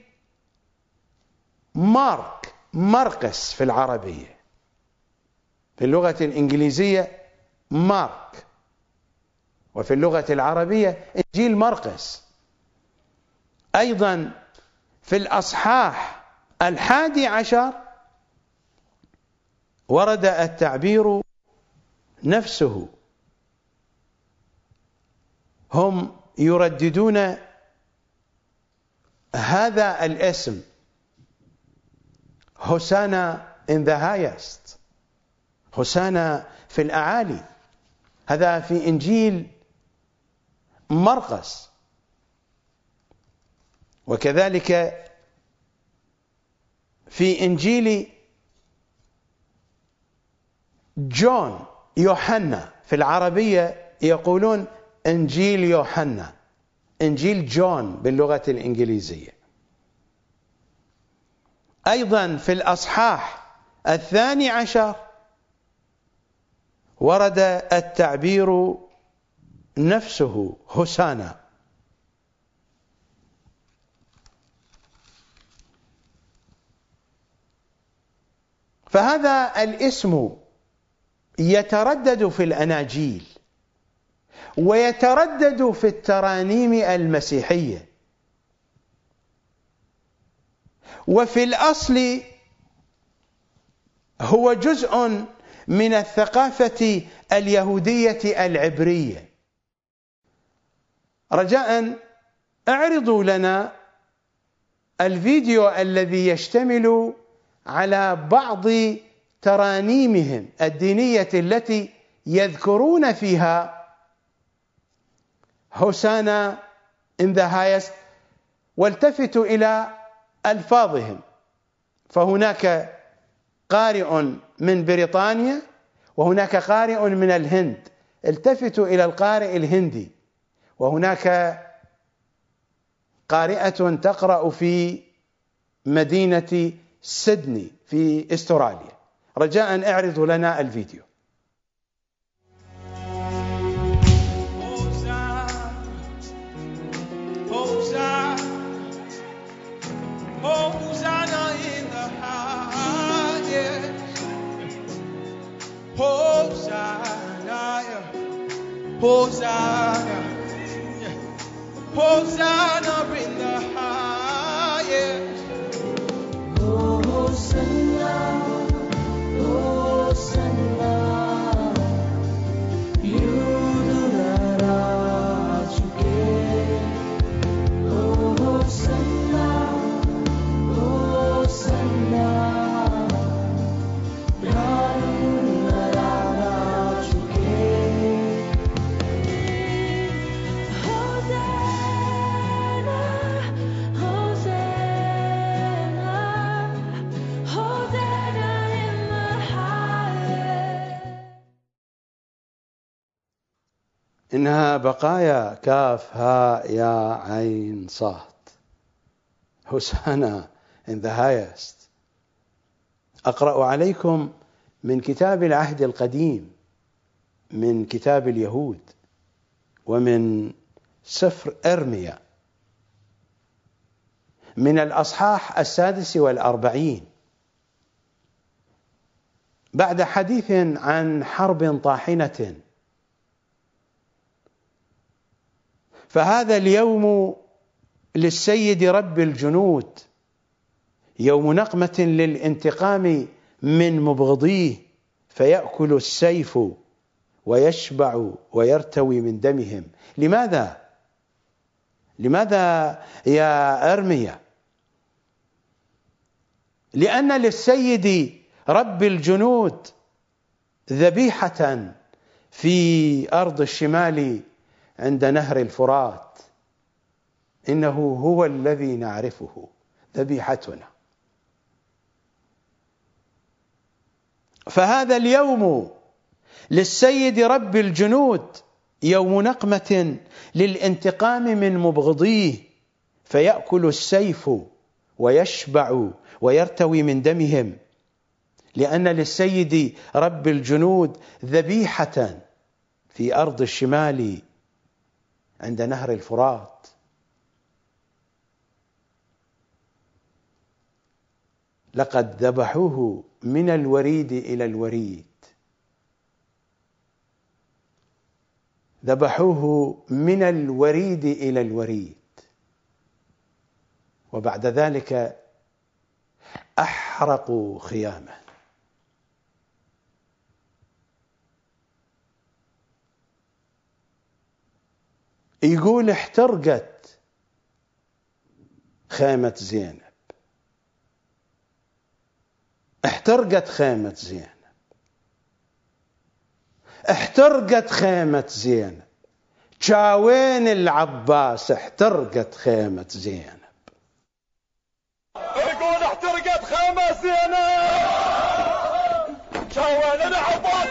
مرقس في العربية، في اللغة الإنجليزية مارك، وفي اللغة العربية إنجيل مرقس، أيضا في الأصحاح 11 ورد التعبير نفسه، هم يرددون هذا الاسم هوسانا in the highest، هوسانا في الأعالي. هذا في إنجيل مرقس، وكذلك في إنجيل جون يوحنا، في العربية يقولون إنجيل يوحنا، إنجيل جون باللغة الإنجليزية. أيضا في الأصحاح 12 ورد التعبير نفسه هوسانا. فهذا الاسم يتردد في الأناجيل ويتردد في الترانيم المسيحية، وفي الأصل هو جزء من الثقافة اليهودية العبرية. رجاء اعرضوا لنا الفيديو الذي يشتمل على بعض ترانيمهم الدينية التي يذكرون فيها هوسانا in the highest، والتفتوا إلى ألفاظهم. فهناك قارئ من بريطانيا وهناك قارئ من الهند، التفتوا إلى القارئ الهندي، وهناك قارئة تقرأ في مدينة سيدني في استراليا. رجاء اعرضوا لنا الفيديو. Hosanna, Hosanna in the highest. Hosanna, Hosanna, Yudharajuke. Hosanna, Hosanna, إنها بقايا كاف هاء يا عين صاد. هوسانا in the highest. أقرأ عليكم من كتاب العهد القديم، من كتاب اليهود، ومن سفر إرميا، من الأصحاح 46 بعد حديث عن حرب طاحنة. فهذا اليوم للسيد رب الجنود، يوم نقمة للانتقام من مبغضيه، فيأكل السيف ويشبع ويرتوي من دمهم. لماذا؟ لماذا يا أرميا؟ لأن للسيد رب الجنود ذبيحة في أرض الشمال عند نهر الفرات، إنه هو الذي نعرفه ذبيحتنا. فهذا اليوم للسيد رب الجنود يوم نقمة للانتقام من مبغضيه، فيأكل السيف ويشبع ويرتوي من دمهم، لأن للسيد رب الجنود ذبيحة في أرض الشمال عند نهر الفرات. لقد ذبحوه من الوريد إلى الوريد، ذبحوه من الوريد إلى الوريد، وبعد ذلك أحرقوا خيامه. يقول احترقت خيمة زينب، احترقت خيمة زينب، احترقت خيمة زينب، شاوين العباس احترقت خيمة زينب. يقول احترقت خيمة زينب، شاوين العباس.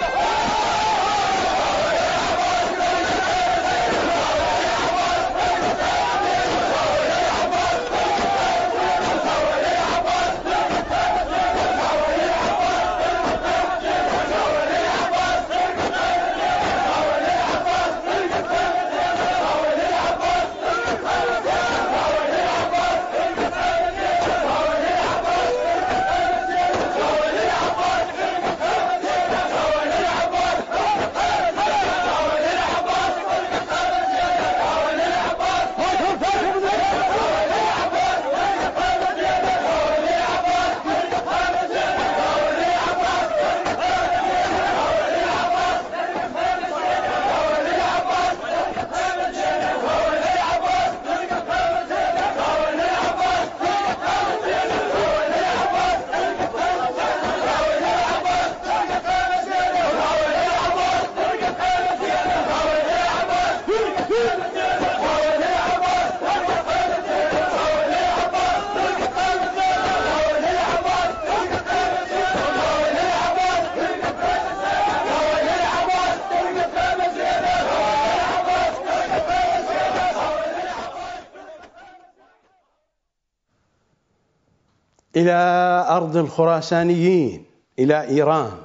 إلى أرض الخراسانيين، إلى إيران،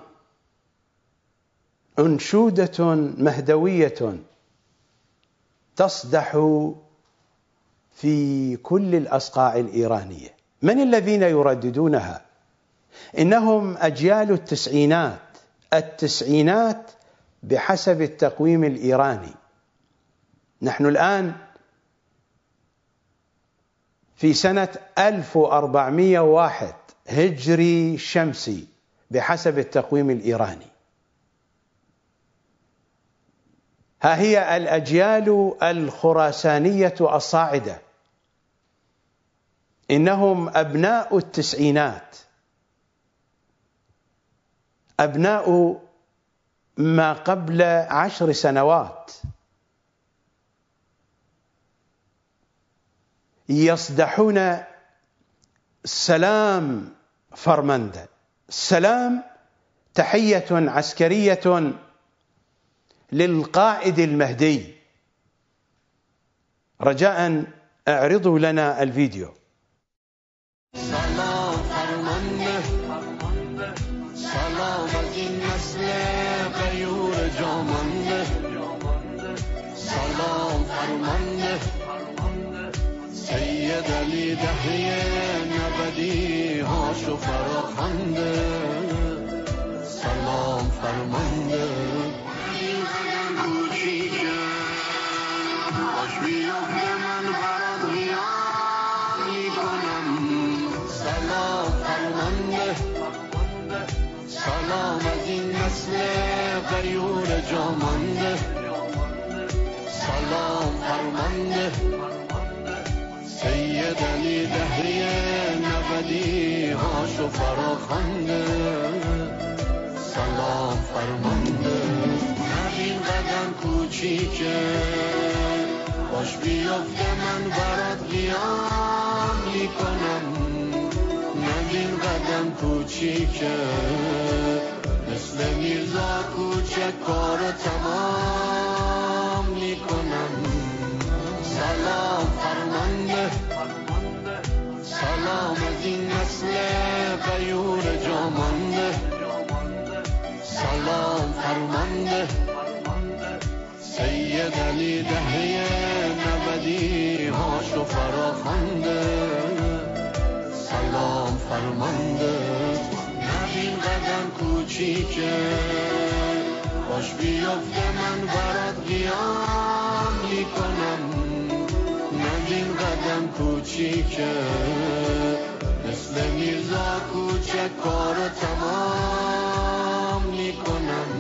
أنشودة مهدوية تصدح في كل الأصقاع الإيرانية. من الذين يرددونها؟ إنهم أجيال التسعينات، التسعينات بحسب التقويم الإيراني. نحن الآن في سنة 1401 هجري شمسي بحسب التقويم الإيراني. ها هي الأجيال الخراسانية الصاعدة، إنهم أبناء التسعينات، أبناء ما قبل 10 سنوات، يصدحون سلام فرمندة، سلام، تحية عسكرية للقائد المهدي. رجاء اعرضوا لنا الفيديو. سلام فرمانده، سلام از این نسل غیور جامانده، سلام فرمانده سید علی دهه نبدی هاشو فراخنده، سلام فرمانده این قدم کوچیکه باش بیافته من برات قیام میکنم، سلام فرمانده سلام از این نسل غیور جامانده، سلام فرمانده سید علی دهه نبدی هاشو فراخنده، سلام فرمانده این قدم کوچیکه باش بیافته من برات قیام میکنم، این قدم کوچیکه مثل میرزا کوچک کارو تمام میکنم، سلام فرمانده سلام از این نسل غیور جامانده، سلام فرمانده سید علی دهه نبدی هاشو فراخنده، سلام فرمانده این قدم کوچیکه باش بیافته من برات قیام میکنم، این قدم کوچیکه مثل میرزا کار تمام میکنم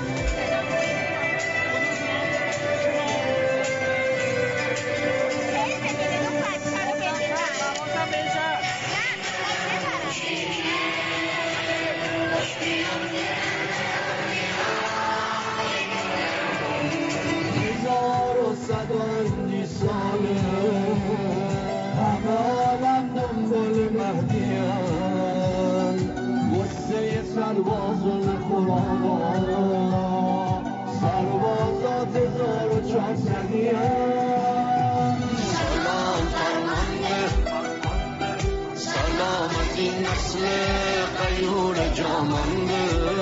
سربازان خرابان سربازات 1400 سلام فرمانده سلامتی نسل غیور جامانده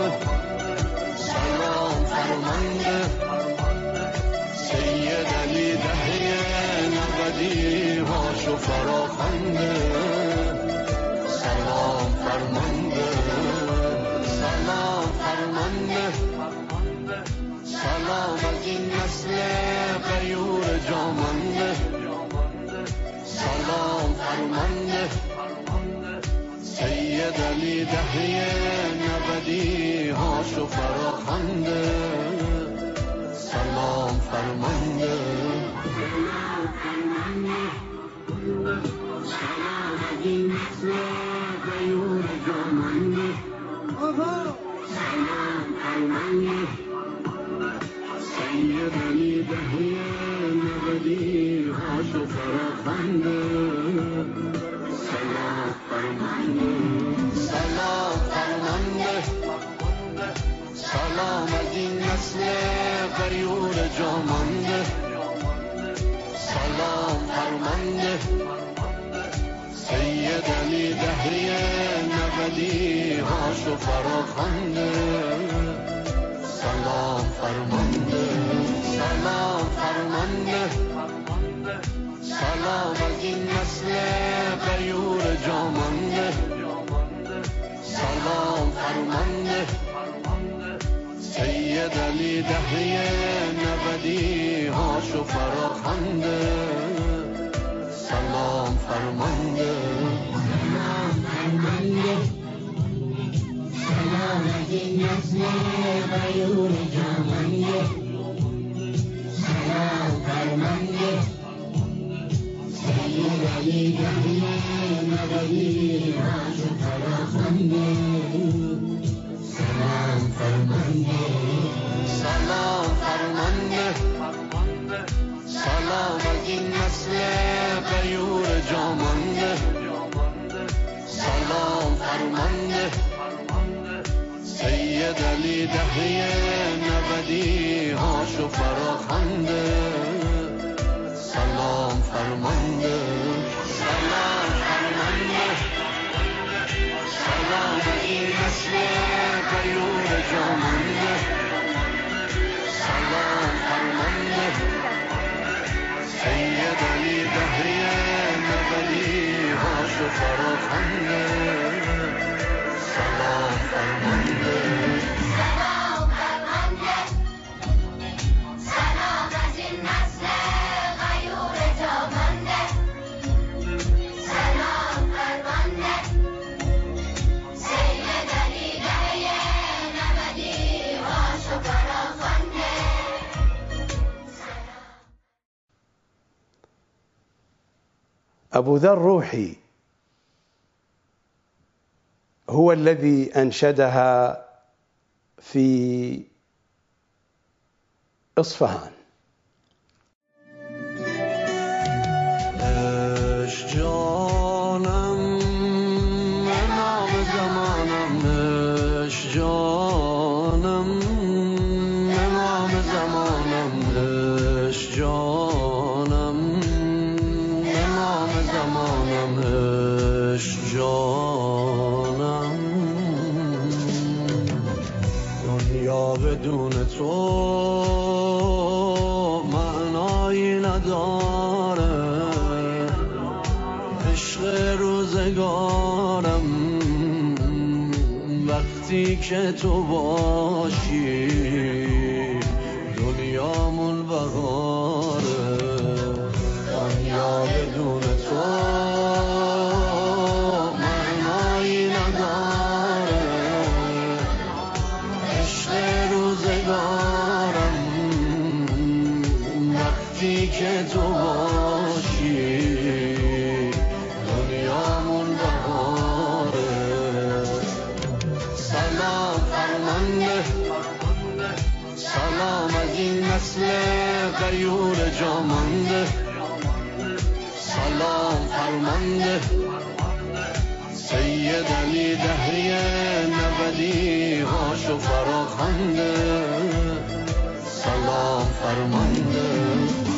سلام فرمانده سید علی دهه 90 هاشو فراخنده سلام فرمانده سلام فرمانده سلام از این نسل غیور جامانده سلام فرمانده سید علی دهه 90 هاشو فراخنده سلام فرمانده سلام از این نسل غیور جامانده سلام فرمانده سید علی دهه 90 هاشو فراخنده سلام فرمانده سلام فرمانده سلام از این نسل غیور جامانده سلام فرمانده سید علی دهه 90 هاشو فراخنده سلام فرمانده سلام فرمانده سلام از این نسل غیور جامانده سلام فرمانده سید علی دهه 90 هاشو فراخنده سلام فرمانده سلام فرمانده سلام از این نسل غیور جامانده سلام فرمانده سید علی دهه 90 هاشو فراخنده سلام فرمانده سلام فرمانده سلام از این نسل غیور جامانده سلام فرمانده سید علی دهه 90 هاشو فراخنده سلام فرمانده سلام فرمانده سلام از این نسل غیور جامانده سلام فرمانده سید علی دهه 90 هاشو فراخنده سلام فرمانده سلام فرمانده سلام از این نسل غیور جامانده سلام فرمانده سید علی دهه 90 هاشو فراخنده أبو ذر روحي هو الذي أنشدها في إصفهان. جانم امام زمانم جانم امام زمانم جانم امام زمانم جانم دنیا بدون تو معنایی نداره عشق روزگارم وقتی که تو باشی دنیامون بهاره دنیا بدون تو معنایی نداره سید علی دهری نبدی هاشو فراخنده سلام فرمانده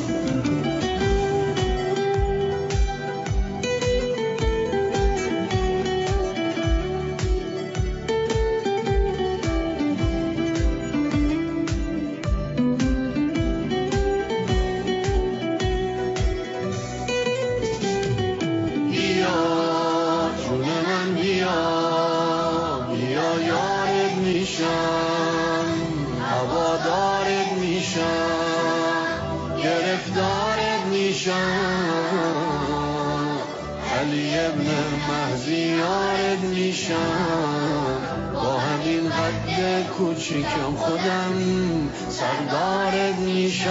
علی ابن مهدی یارت میشم با همین قد کوچیکم خودم سردارت میشم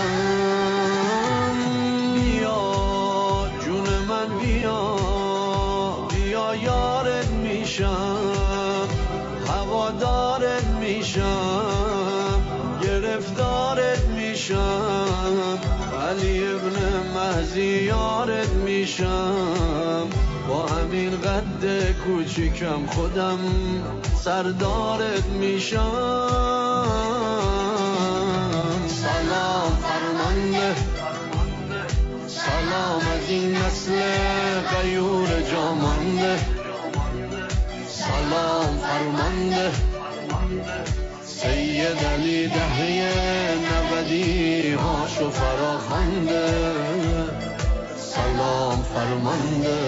بیا جون من بیا بیا یارت میشم هوادارت میشم گرفتارت میشم علی ابن مهدی یارت میشم با همین قد کوچیکم خودم سردارت میشم سلام فرمانده سلام از این نسل غیور جامانده سلام فرمانده سید علی دهری نبدی هاشو فراخنده سلام فرمانده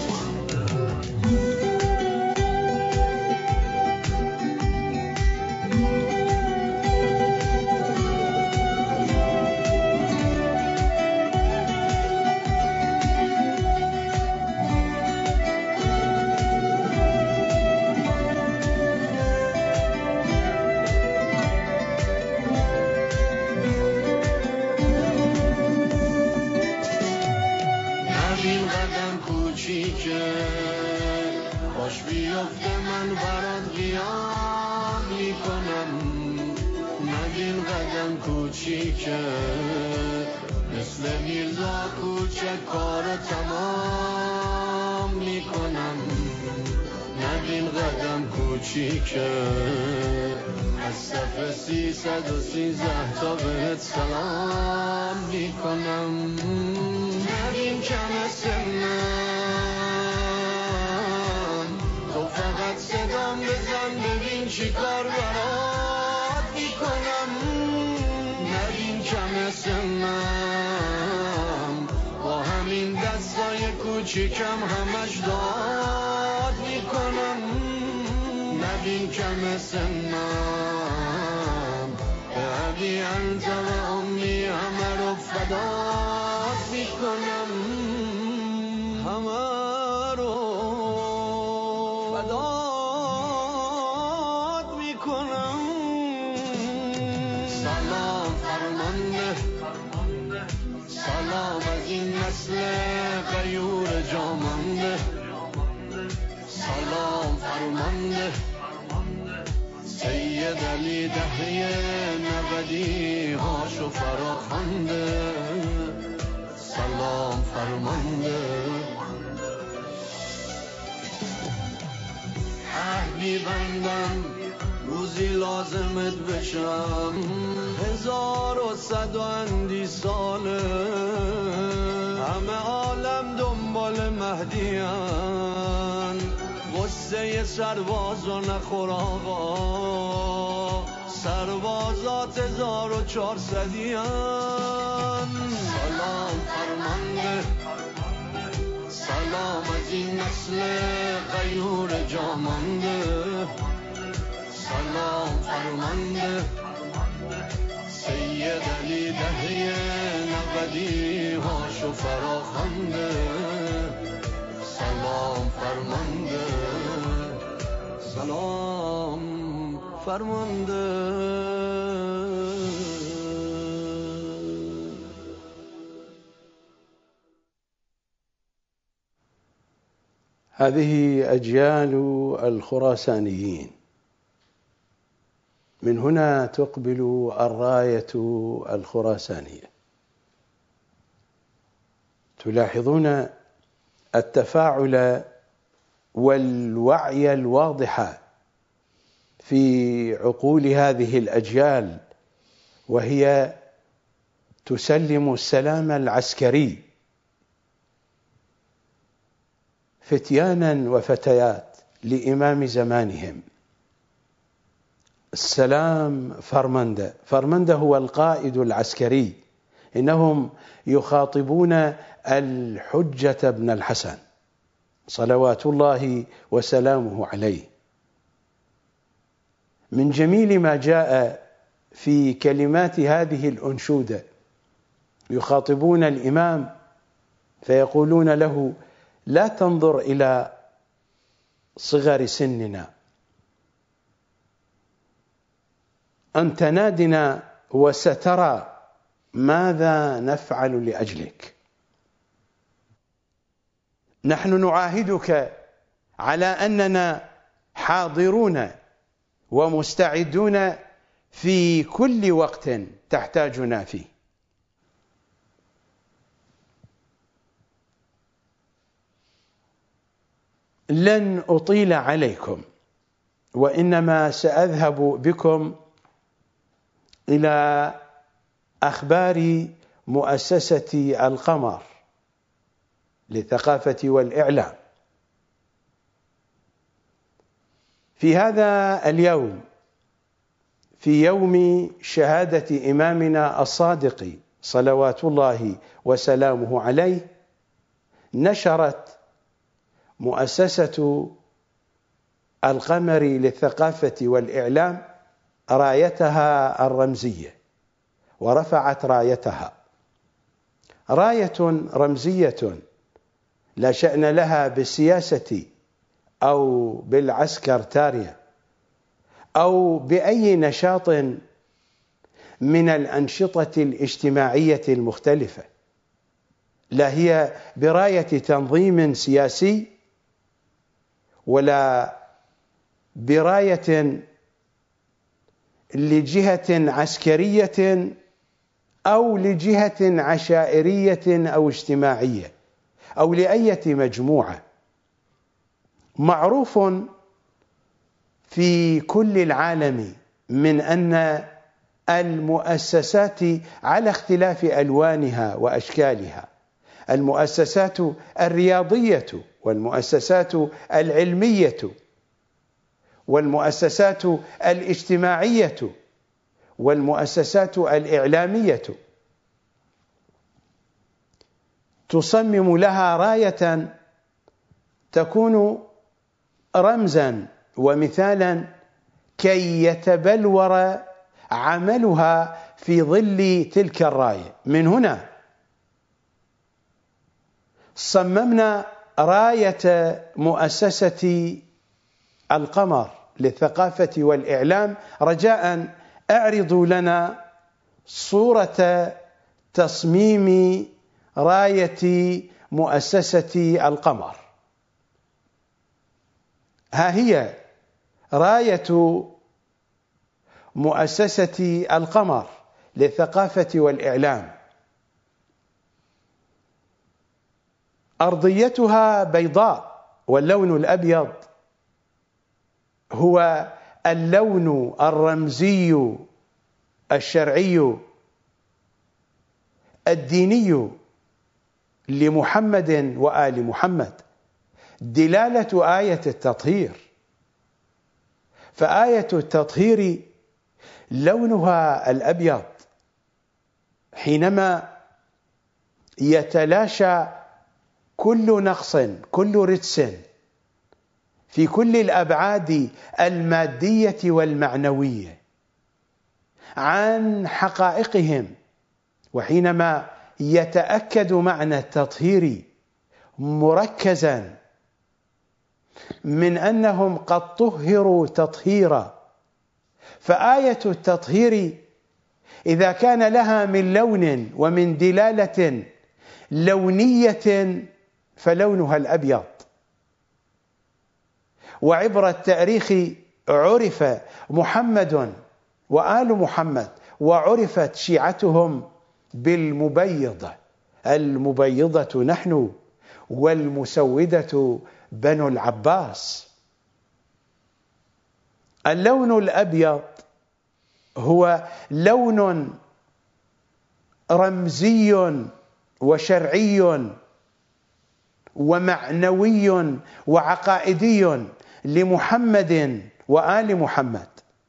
باش بیفته من برات قیام میکنم ندین قدم کوچیکه مثل میرزا کوچک کار تمام میکنم ندین قدم کوچیکه از صف 313 تا بهت سلام میکنم ندین کم سنم تو فقط صدام بزن ببین چی کار برات میکنم ندین کم سنم با همین دستای کوچیکم همش داد میکنم ندین کم سنم به علی انت و امی همه رو فدات میکنم همه سلام از این نسل غیور جامانده سلام فرمانده سید علی دهری نبدی هاشو فراخنده سلام فرمانده عهدی بندم روزی لازمت بشم 1100 ساله همه عالم دنبال مهدیان غصه سرباز و نخور آقا سربازات 1400 سلام فرمانده سلام از این نسل غیور جامانده سلام فرمانده سید علی دهری نبدی هاشو فراخنده سلام فرمانده سلام فرمانده هذه أجيال الخراسانيين. من هنا تقبل الراية الخراسانية. تلاحظون التفاعل والوعي الواضح في عقول هذه الأجيال، وهي تسلم السلام العسكري، فتيانا وفتيات لإمام زمانهم. السلام فرمندة هو القائد العسكري، إنهم يخاطبون الحجة بن الحسن صلوات الله وسلامه عليه. من جميل ما جاء في كلمات هذه الأنشودة، يخاطبون الإمام فيقولون له: لا تنظر إلى صغر سننا، أنت نادنا وسترى ماذا نفعل لأجلك. نحن نعاهدك على أننا حاضرون ومستعدون في كل وقت تحتاجنا فيه. لن أطيل عليكم، وإنما سأذهب بكم إلى أخبار مؤسسة القمر للثقافة والإعلام. في هذا اليوم، في يوم شهادة إمامنا الصادق صلوات الله وسلامه عليه، نشرت مؤسسة القمر للثقافة والإعلام رايتها الرمزية، ورفعت رايتها، راية رمزية لا شأن لها بالسياسة أو بالعسكرتارية أو بأي نشاط من الأنشطة الاجتماعية المختلفة، لا هي براية تنظيم سياسي ولا براية لجهة عسكرية أو لجهة عشائرية أو اجتماعية أو لأية مجموعة. معروف في كل العالم من أن المؤسسات على اختلاف ألوانها وأشكالها، المؤسسات الرياضية والمؤسسات العلمية والمؤسسات الاجتماعية والمؤسسات الإعلامية تصمم لها راية تكون رمزا ومثالا كي يتبلور عملها في ظل تلك الراية. من هنا صممنا راية مؤسسة القمر للثقافة والإعلام. رجاء اعرضوا لنا صورة تصميم راية مؤسسة القمر. ها هي راية مؤسسة القمر للثقافة والإعلام. أرضيتها بيضاء، واللون الأبيض هو اللون الرمزي الشرعي الديني لمحمد وآل محمد، دلالة آية التطهير. فآية التطهير لونها الأبيض، حينما يتلاشى كل نقص، كل رجس في كل الأبعاد المادية والمعنوية عن حقائقهم، وحينما يتأكد معنى التطهير مركزا من أنهم قد طهروا تطهيرا. فآية التطهير إذا كان لها من لون ومن دلالة لونية فلونها الأبيض. وعبر التاريخ عرف محمد وآل محمد، وعرفت شيعتهم بالمبيضة. المبيضة نحن والمسودة بنو العباس. اللون الأبيض هو لون رمزي وشرعي ومعنوي وعقائدي لمحمد وآل محمد.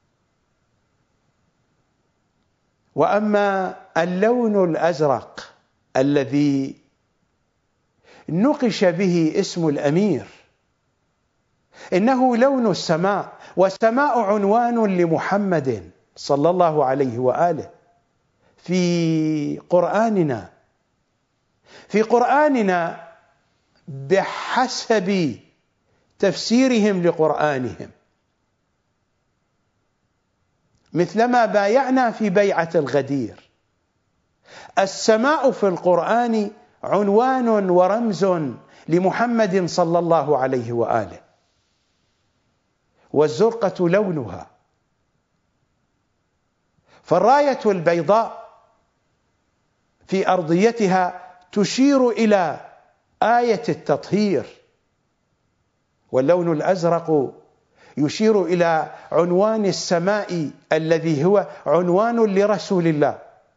وأما اللون الأزرق الذي نقش به اسم الأمير إنه لون السماء، والسماء عنوان لمحمد صلى الله عليه وآله في قرآننا بحسب تفسيرهم لقرآنهم، مثلما بايعنا في بيعة الغدير. السماء في القرآن عنوان ورمز لمحمد صلى الله عليه وآله، والزرقة لونها. فالراية البيضاء في أرضيتها تشير إلى آية التطهير، واللون الأزرق يشير إلى عنوان السماء الذي هو عنوان لرسول الله.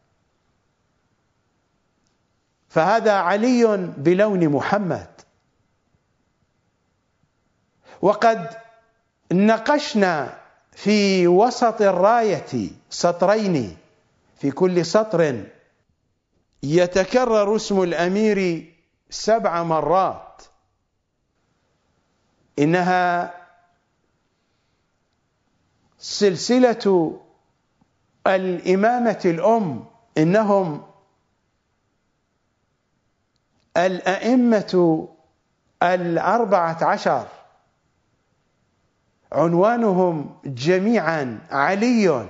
فهذا علي بلون محمد. وقد نقشنا في وسط الراية سطرين، في كل سطر يتكرر اسم الأمير 7 مرات. إنها سلسلة الإمامة الأم، إنهم الأئمة 14، عنوانهم جميعا علي.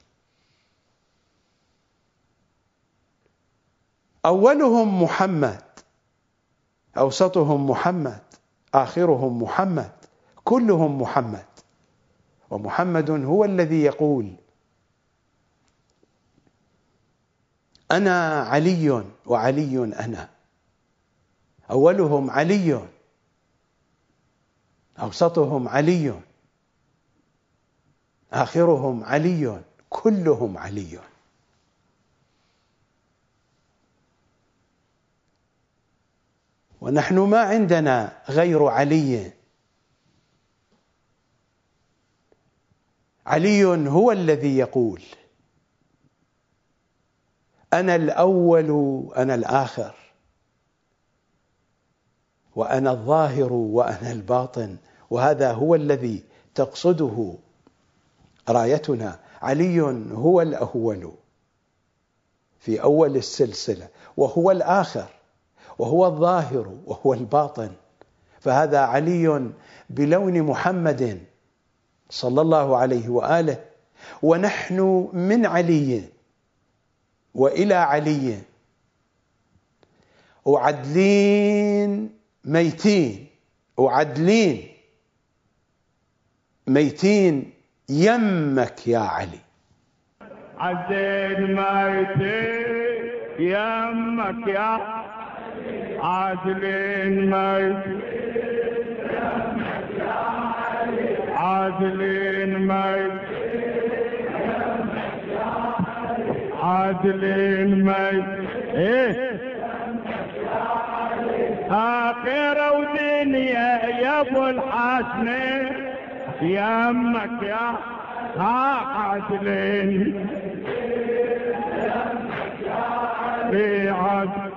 أولهم محمد، أوسطهم محمد، آخرهم محمد، كلهم محمد. ومحمد هو الذي يقول: أنا علي وعلي أنا. أولهم علي، أوسطهم علي، آخرهم علي، كلهم علي. ونحن ما عندنا غير علي. علي هو الذي يقول: أنا الأول أنا الآخر، وأنا الظاهر وأنا الباطن. وهذا هو الذي تقصده رايتنا. علي هو الأول في أول السلسلة، وهو الآخر، وهو الظاهر، وهو الباطن. فهذا علي بلون محمد صلى الله عليه وآله. ونحن من علي وإلى علي، وعدلين ميتين، وعدلين ميتين يمك يا علي. عدلين ميتين يمك يا علي، عدلين ميتين يمك يا علي، عدلين ميتين يمك يا علي، عدلين ميتين آخرة ودنيا يا ابو الحسن يمك يا عدلين في عدل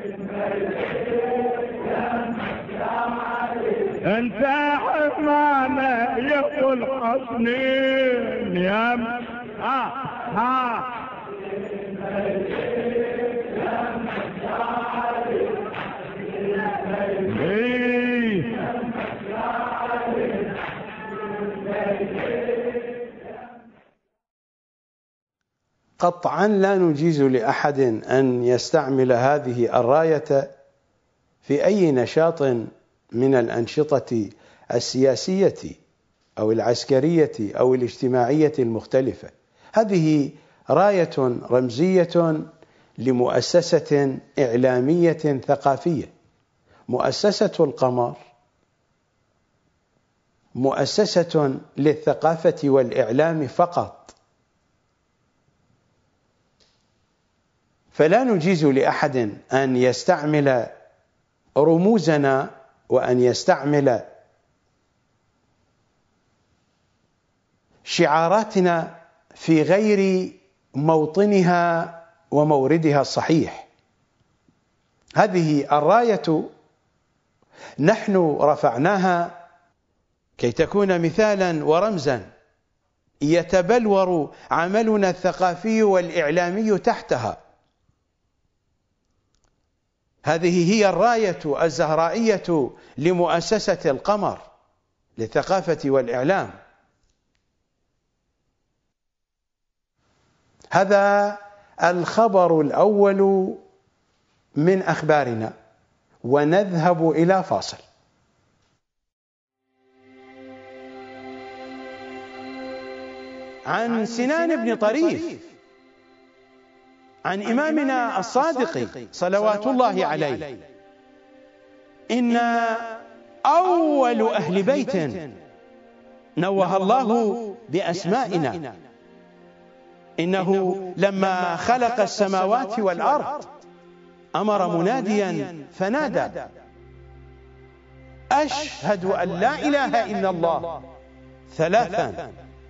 انت حمامة يا ابو الحسن يمك قطعا لا نجيز لأحد أن يستعمل هذه الراية في أي نشاط من الأنشطة السياسية أو العسكرية أو الاجتماعية المختلفة. هذه راية رمزية لمؤسسة إعلامية ثقافية. مؤسسة القمر مؤسسة للثقافة والإعلام فقط، فلا نجيز لأحد أن يستعمل رموزنا وأن يستعمل شعاراتنا في غير موطنها وموردها الصحيح. هذه الراية نحن رفعناها كي تكون مثالا ورمزا يتبلور عملنا الثقافي والإعلامي تحتها. هذه هي الراية الزهرائية لمؤسسة القمر للثقافة والإعلام. هذا الخبر الأول من أخبارنا، ونذهب إلى فاصل. عن سنان بن طريف عن إمامنا الصادق صلوات الله عليه: إن أول أهل بيت نوه الله بأسمائنا، إنه لما خلق السماوات والأرض أمر مناديا فنادى: أشهد أن لا إله إلا الله، ثلاثا: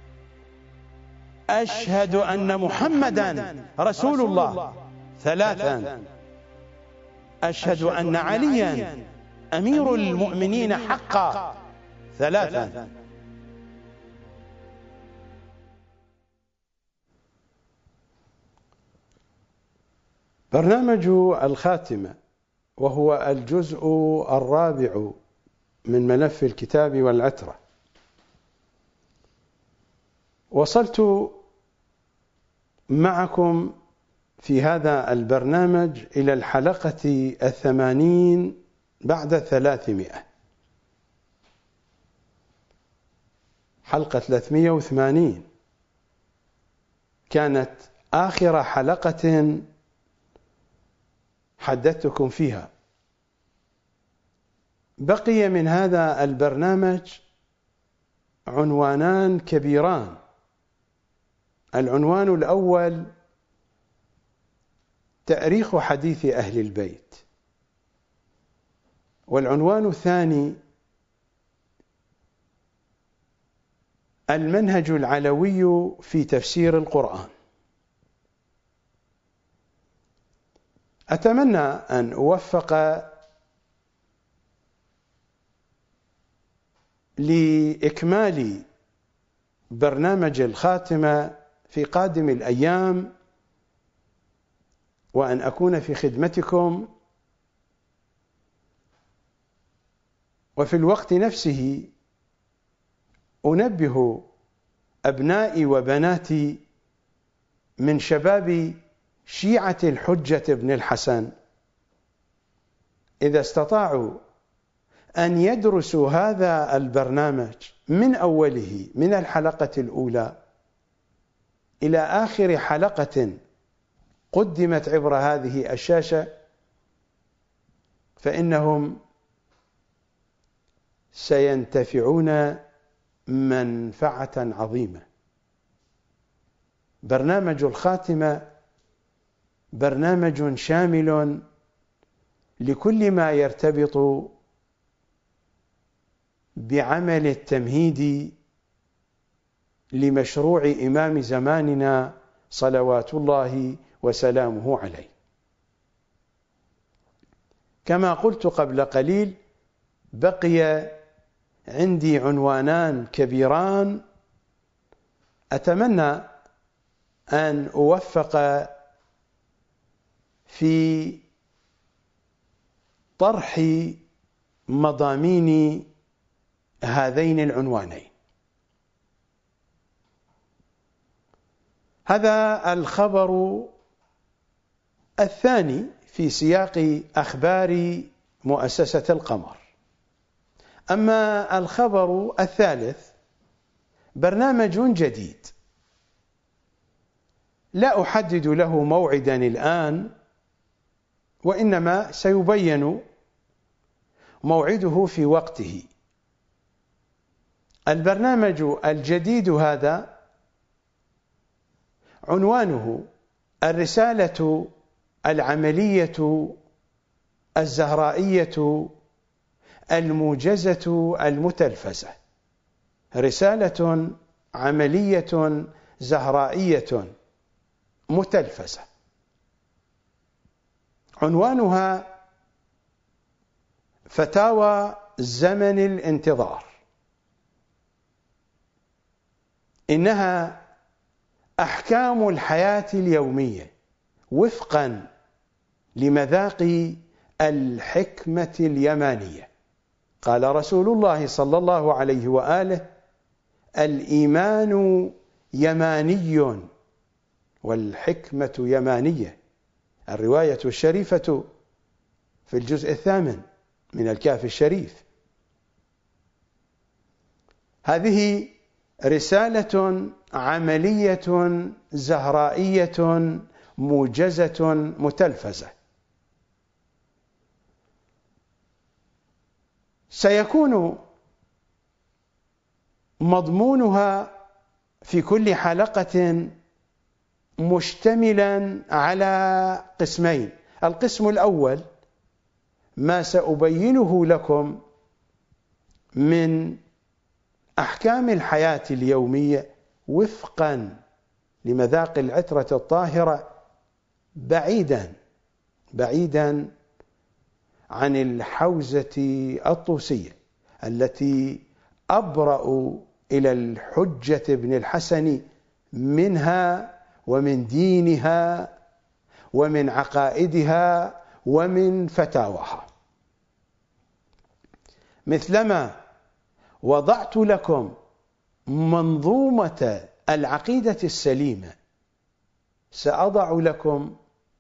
أشهد أن محمدا رسول الله، ثلاثا: أشهد أن عليا أمير المؤمنين حقا، ثلاثا. برنامج الخاتمة، وهو الجزء الرابع من ملف الكتاب والعترة. وصلت معكم في هذا البرنامج إلى الحلقة 80 بعد 300، حلقة 380 كانت آخر حلقة حدثتكم فيها. بقي من هذا البرنامج عنوانان كبيران. العنوان الأول تأريخ حديث أهل البيت، والعنوان الثاني المنهج العلوي في تفسير القرآن. أتمنى أن أوفق لإكمال برنامج الخاتمة في قادم الأيام، وأن أكون في خدمتكم، وفي الوقت نفسه أنبه أبنائي وبناتي من شباب شيعة الحجة بن الحسن إذا استطاعوا أن يدرسوا هذا البرنامج من أوله، من الحلقة الأولى إلى آخر حلقة قدمت عبر هذه الشاشة، فإنهم سينتفعون منفعة عظيمة. برنامج الخاتمة برنامج شامل لكل ما يرتبط بعمل التمهيد لمشروع إمام زماننا صلوات الله وسلامه عليه. كما قلت قبل قليل، بقي عندي عنوانان كبيران أتمنى أن أوفق في طرح مضامين هذين العنوانين. هذا الخبر الثاني في سياق أخبار مؤسسة القمر. أما الخبر الثالث برنامج جديد لا أحدد له موعدا الآن، وإنما سيبين موعده في وقته. البرنامج الجديد هذا عنوانه الرسالة العملية الزهرائية الموجزة المتلفزة. رسالة عملية زهرائية متلفزة. عنوانها فتاوى زمن الانتظار. إنها أحكام الحياة اليومية وفقا لمذاق الحكمة اليمانية. قال رسول الله صلى الله عليه وآله: الإيمان يماني والحكمة يمانية. الرواية الشريفة في الجزء 8 من الكهف الشريف. هذه رسالة عملية زهرائية موجزة متلفزة. سيكون مضمونها في كل حلقة مشتملا على قسمين. القسم الأول ما سأبينه لكم من أحكام الحياة اليومية وفقا لمذاق العترة الطاهرة، بعيدا عن الحوزة الطوسية التي أبرأ إلى الحجة بن الحسن منها ومن دينها ومن عقائدها ومن فتاواها. مثلما وضعت لكم منظومة العقيدة السليمة، سأضع لكم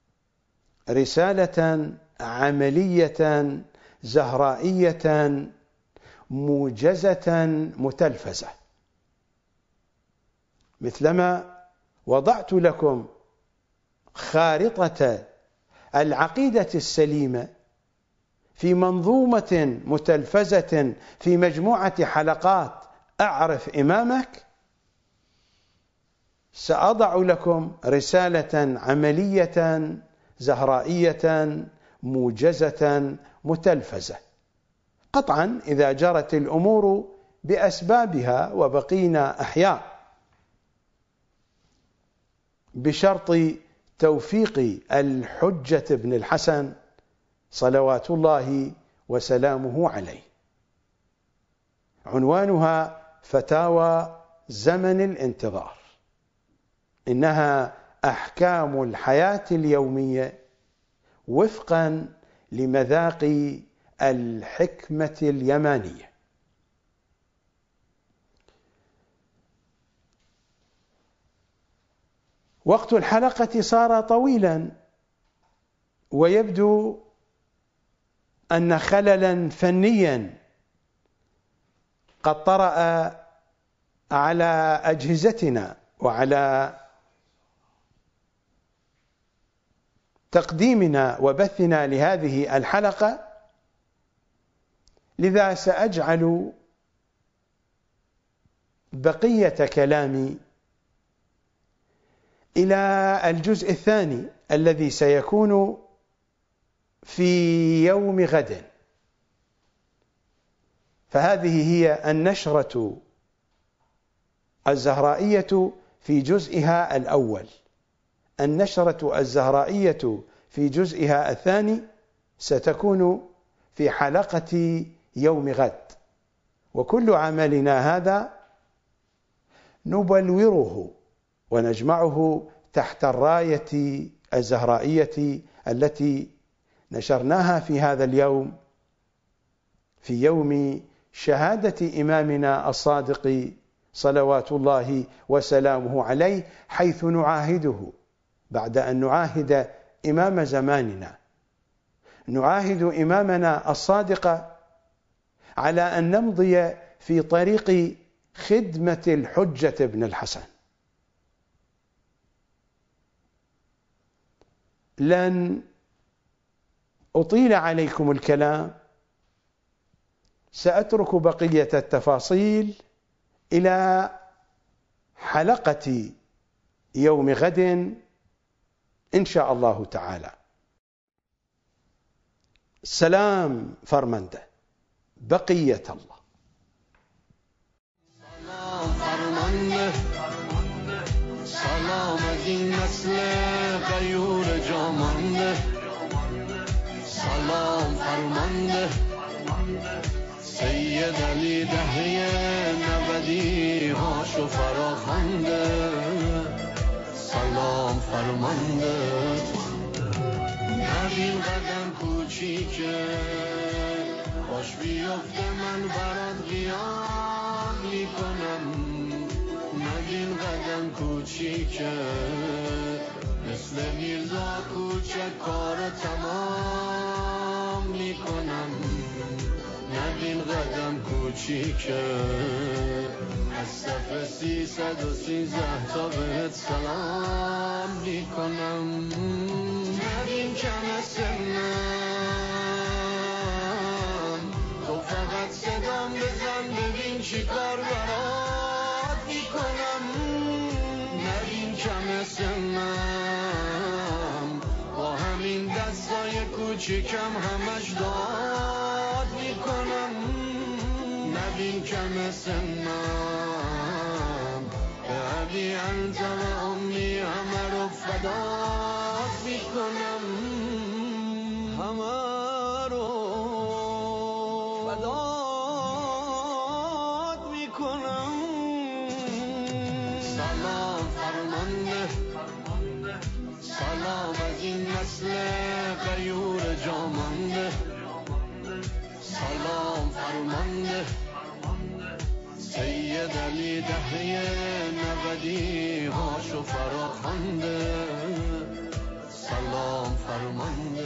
رسالة عملية زهرائية موجزة متلفزة. مثلما وضعت لكم خارطة العقيدة السليمة في منظومة متلفزة في مجموعة حلقات أعرف إمامك، سأضع لكم رسالة عملية زهرائية موجزة متلفزة. قطعا إذا جرت الأمور بأسبابها وبقينا أحياء، بشرط توفيق الحجة بن الحسن صلوات الله وسلامه عليه. عنوانها فتاوى زمن الانتظار. إنها أحكام الحياة اليومية وفقا لمذاق الحكمة اليمانية. وقت الحلقة صار طويلا، ويبدو أن خللا فنيا قد طرأ على أجهزتنا وعلى تقديمنا وبثنا لهذه الحلقة، لذا سأجعل بقية كلامي إلى الجزء الثاني الذي سيكون في يوم غد. فهذه هي النشرة الزهرائية في جزئها الأول. النشرة الزهرائية في جزئها الثاني ستكون في حلقة يوم غد. وكل عملنا هذا نبلوره ونجمعه تحت الراية الزهرائية التي نشرناها في هذا اليوم، في يوم شهادة إمامنا الصادق صلوات الله وسلامه عليه، حيث نعاهده بعد أن نعاهد إمام زماننا، نعاهد إمامنا الصادق على أن نمضي في طريق خدمة الحجة بن الحسن. لن أطيل عليكم الكلام، سأترك بقية التفاصيل إلى حلقة يوم غد إن شاء الله تعالى. سلام فرمانده، بقية الله. سلام فرمانده، سلام از این نسل غیور جامانده. سلام فرمانده، سید علی دهه 90 هاشو فراخوانده. سلام فرمانده، نبین قدم کوچیکه باش بیفته من برات قیام میکنم. نبین قدم کوچیکه مثل میرزا کوچک کارو تمام میکنم. نبین قدم کوچیکه از صف 313 تا بهت سلام میکنم. نبین کم سنم، تو فقط صدام بزن ببین چی کار برات میکنم. نبین کم سنم، با همین دستای کوچیکم همش داد میکنم. نبین کم سنم، به علی انت و امی همه رو فدات میکنم. همه رو فدات میکنم. سلام فرمانده، سلام از این نسل غیور جامانده. سلام فرمانده، سید علی دهه 90 هاشو فراخوانده. سلام فرمانده.